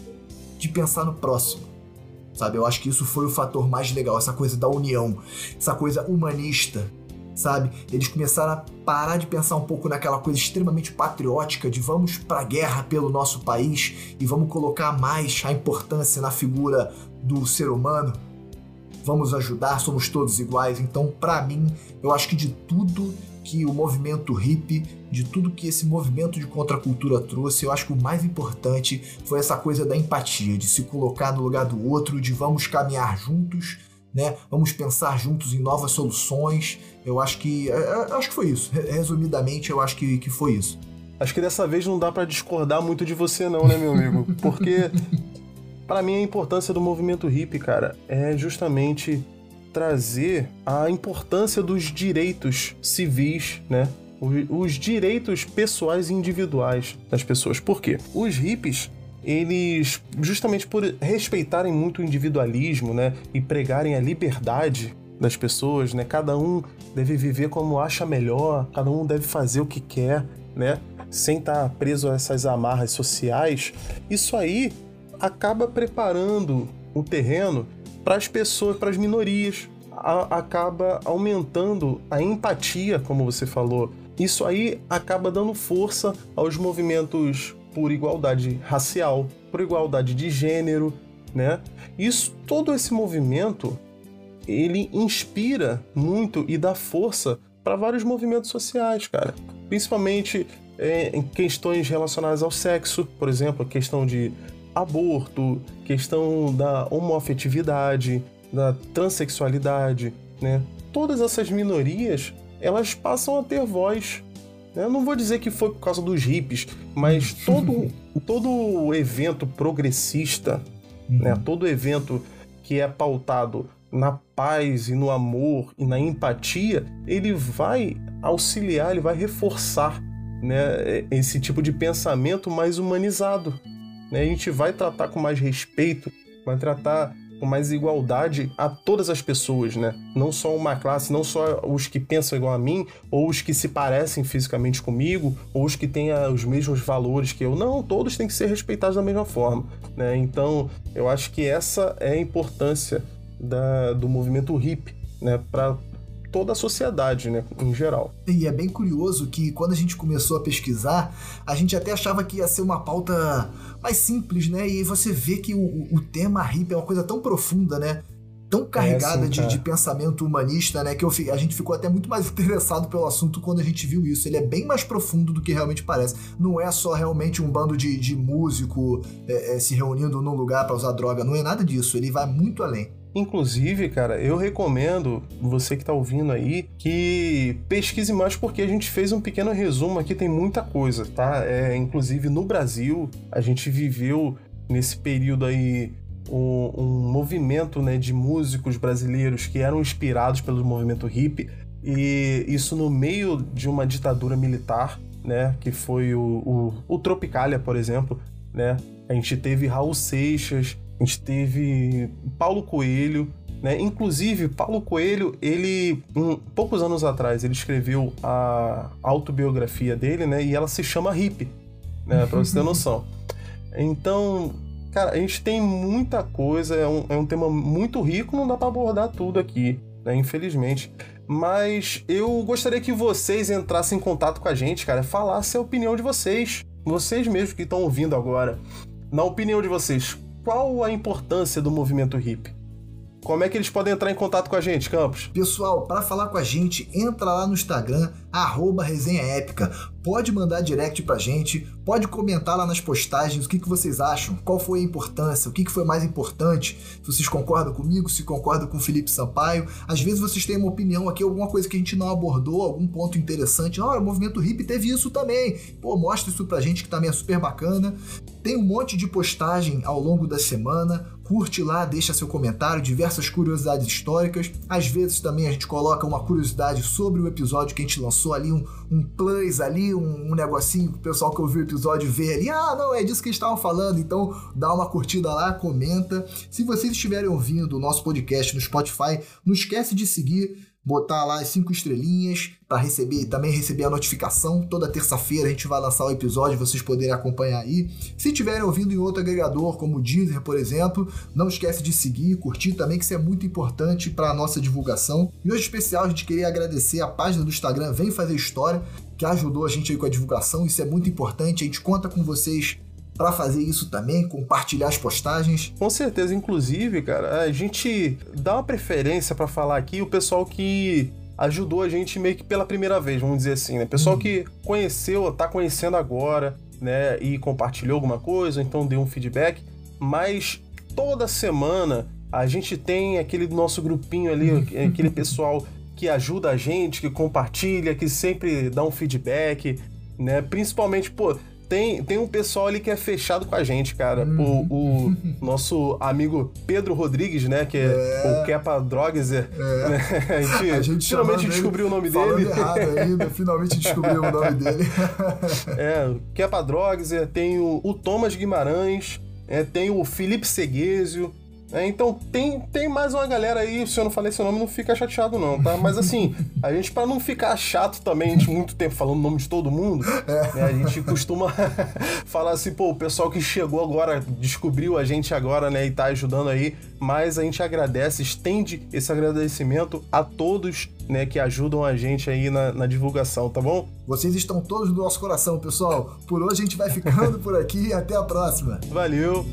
de pensar no próximo, sabe? Eu acho que isso foi o fator mais legal, essa coisa da união, essa coisa humanista, sabe? Eles começaram a parar de pensar um pouco naquela coisa extremamente patriótica de vamos pra guerra pelo nosso país e vamos colocar mais a importância na figura do ser humano. Vamos ajudar, somos todos iguais. Então, pra mim, eu acho que de tudo que o movimento hippie, de tudo que esse movimento de contracultura trouxe, eu acho que o mais importante foi essa coisa da empatia, de se colocar no lugar do outro, de vamos caminhar juntos, né? Vamos pensar juntos em novas soluções. Eu acho que eu acho que foi isso. Resumidamente, eu acho que, que foi isso. Acho que dessa vez não dá pra discordar muito de você não, né, meu amigo? Porque pra mim a importância do movimento hippie, cara, é justamente trazer a importância dos direitos civis, né? Os direitos pessoais e individuais das pessoas. Por quê? Os hippies, eles, justamente por respeitarem muito o individualismo, né, e pregarem a liberdade das pessoas, né, cada um deve viver como acha melhor, cada um deve fazer o que quer, né, sem estar preso a essas amarras sociais. Isso aí acaba preparando o terreno para as pessoas, para as minorias, a, acaba aumentando a empatia, como você falou. Isso aí acaba dando força aos movimentos por igualdade racial, por igualdade de gênero, né? Isso, todo esse movimento, ele inspira muito e dá força para vários movimentos sociais, cara. Principalmente é, em questões relacionadas ao sexo, por exemplo, a questão de aborto, questão da homoafetividade, da transexualidade, né? Todas essas minorias, elas passam a ter voz. Eu não vou dizer que foi por causa dos hippies, mas todo, todo evento progressista, uhum. né, todo evento que é pautado na paz e no amor e na empatia, ele vai auxiliar, ele vai reforçar, né, esse tipo de pensamento mais humanizado. Né? A gente vai tratar com mais respeito, vai tratar com mais igualdade a todas as pessoas, né? Não só uma classe, não só os que pensam igual a mim, ou os que se parecem fisicamente comigo, ou os que têm os mesmos valores que eu. Não, todos têm que ser respeitados da mesma forma, né? Então, eu acho que essa é a importância da, do movimento hippie, né, para toda a sociedade, né, em geral. E é bem curioso que quando a gente começou a pesquisar, a gente até achava que ia ser uma pauta mais simples, né? E você vê que o, o tema hippie é uma coisa tão profunda, né? Tão carregada é, sim, de, de pensamento humanista, né? Que eu, a gente ficou até muito mais interessado pelo assunto quando a gente viu isso. Ele é bem mais profundo do que realmente parece. Não é só realmente um bando de, de músico é, é, se reunindo num lugar para usar droga. Não é nada disso. Ele vai muito além. Inclusive, cara, eu recomendo, você que tá ouvindo aí, que pesquise mais, porque a gente fez um pequeno resumo aqui, tem muita coisa, tá? É, inclusive, no Brasil, a gente viveu nesse período aí um, um movimento, né, de músicos brasileiros que eram inspirados pelo movimento hippie, e isso no meio de uma ditadura militar, né, que foi o, o, o Tropicália, por exemplo, né? A gente teve Raul Seixas, a gente teve Paulo Coelho, né? Inclusive, Paulo Coelho, ele, um, poucos anos atrás, ele escreveu a autobiografia dele, né? E ela se chama Hippie, né? Pra você ter noção. Então, cara, a gente tem muita coisa, é um, é um tema muito rico, não dá pra abordar tudo aqui, né? Infelizmente. Mas eu gostaria que vocês entrassem em contato com a gente, cara, falassem a opinião de vocês, vocês mesmos que estão ouvindo agora. Na opinião de vocês, qual a importância do movimento hippie? Como é que eles podem entrar em contato com a gente, Campos? Pessoal, para falar com a gente, entra lá no Instagram, arroba Resenha Épica. Pode mandar direct pra gente, pode comentar lá nas postagens o que, que vocês acham, qual foi a importância, o que, que foi mais importante, se vocês concordam comigo, se concordam com o Felipe Sampaio. Às vezes vocês têm uma opinião aqui, alguma coisa que a gente não abordou, algum ponto interessante. Olha, o movimento hippie teve isso também. Pô, mostra isso pra gente que também é super bacana. Tem um monte de postagem ao longo da semana. Curte lá, deixa seu comentário, diversas curiosidades históricas. Às vezes também a gente coloca uma curiosidade sobre o episódio que a gente lançou ali, um, um plus ali, um, um negocinho que o pessoal que ouviu o episódio vê ali. Ah, não, é disso que eles estavam falando. Então dá uma curtida lá, comenta. Se vocês estiverem ouvindo o nosso podcast no Spotify, não esquece de seguir, botar lá as cinco estrelinhas para receber, também receber a notificação. Toda terça-feira a gente vai lançar o episódio, vocês poderem acompanhar aí. Se estiverem ouvindo em outro agregador, como o Deezer, por exemplo, não esquece de seguir, curtir também, que isso é muito importante para a nossa divulgação. E hoje, em especial, a gente queria agradecer a página do Instagram Vem Fazer História, que ajudou a gente aí com a divulgação. Isso é muito importante, a gente conta com vocês para fazer isso também, compartilhar as postagens. Com certeza, inclusive, cara, a gente dá uma preferência para falar aqui o pessoal que ajudou a gente meio que pela primeira vez, vamos dizer assim, né? Pessoal hum. que conheceu, tá conhecendo agora, né? E compartilhou alguma coisa, então deu um feedback, mas toda semana a gente tem aquele nosso grupinho ali, aquele pessoal que ajuda a gente, que compartilha, que sempre dá um feedback, né? Principalmente, pô, Tem, tem um pessoal ali que é fechado com a gente, cara. Hum. O, o nosso amigo Pedro Rodrigues, né? Que é, é. o Kepa Drogzer. É. Né? A gente, a gente finalmente descobriu o nome dele. Errado ainda, finalmente descobriu o nome dele. É, o Kepa Drogzer, tem o, o Thomas Guimarães, é, tem o Felipe Seguésio. É, então tem, tem mais uma galera aí, se eu não falei seu nome, não fica chateado não, tá? Mas assim, a gente, pra não ficar chato também, a gente muito tempo falando o nome de todo mundo, é. né, a gente costuma falar assim, pô, o pessoal que chegou agora, descobriu a gente agora, né, e tá ajudando aí, mas a gente agradece, estende esse agradecimento a todos, né, que ajudam a gente aí na, na divulgação, tá bom? Vocês estão todos no nosso coração, pessoal. Por hoje a gente vai ficando por aqui e até a próxima. Valeu!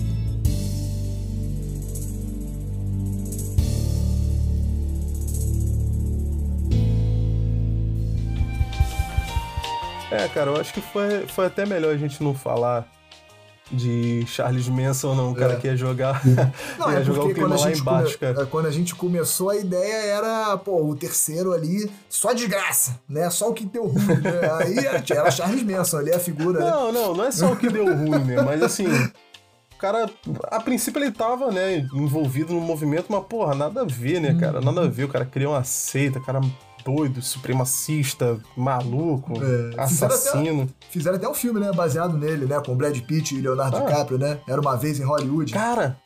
É, cara, eu acho que foi, foi até melhor a gente não falar de Charles Manson, não, o cara é. que ia jogar, não, ia é jogar o clima lá embaixo, come... cara. Quando a gente começou, a ideia era, pô, o terceiro ali, só desgraça, né? Só o que deu ruim, né? Aí era Charles Manson ali, a figura, Não, né? não, não é só o que deu ruim, né? Mas assim, o cara, a princípio ele tava, né, envolvido no movimento, mas, porra, nada a ver, né, cara? Nada a ver, o cara criou uma seita, o cara... doido, supremacista, maluco, é, assassino. Fizeram até, fizeram até um filme, né, baseado nele, né, com Brad Pitt e Leonardo ah. DiCaprio, né? Era Uma Vez em Hollywood. Cara,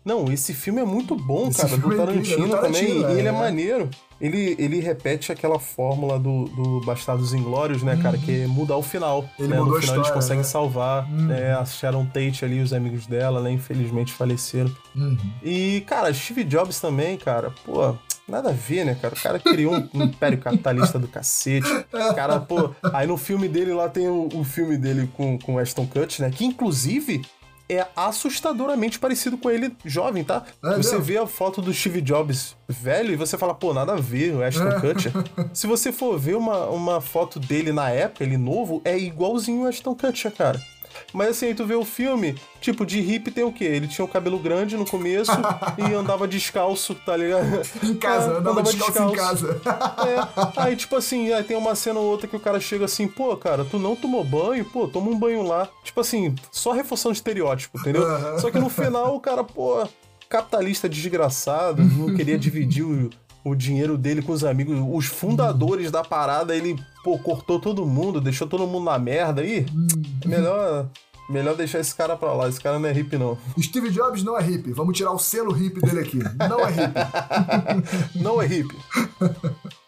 Não, esse filme é muito bom, Esse cara, do filme é Tarantino, incrível, do também, Tarantino, e ele é é. maneiro. Ele, ele repete aquela fórmula do, do Bastardos Inglórios, né, cara, que é mudar o final. Ele né? mudou No a final eles história, conseguem né? salvar né, a Sharon Tate ali, os amigos dela, né, infelizmente faleceram. Uhum. E, cara, Steve Jobs também, cara, pô... Nada a ver, né, cara? O cara criou um, um império capitalista do cacete. O cara, pô... Aí no filme dele lá tem o, o filme dele com, com Ashton Kutcher, né? Que, inclusive, é assustadoramente parecido com ele jovem, tá? É você mesmo? vê a foto do Steve Jobs velho e você fala, pô, nada a ver, o Ashton Kutcher. Se você for ver uma, uma foto dele na época, ele novo, é igualzinho o Ashton Kutcher, cara. Mas assim, aí tu vê o filme, tipo, de hippie tem o quê? Ele tinha o cabelo grande no começo e andava descalço, tá ligado? Em casa, É, andava descalço em casa. É, aí tipo assim, aí tem uma cena ou outra que o cara chega assim, pô, cara, tu não tomou banho? Pô, toma um banho lá. Tipo assim, só reforçando estereótipo, entendeu? Uhum. Só que no final o cara, pô, capitalista desgraçado, não queria dividir o, o dinheiro dele com os amigos, os fundadores da parada, ele, pô, cortou todo mundo, deixou todo mundo na merda aí. Melhor... Melhor deixar esse cara pra lá, esse cara não é hippie, não. Steve Jobs não é hippie. Vamos tirar o selo hippie dele aqui. Não é hippie. Não é hippie.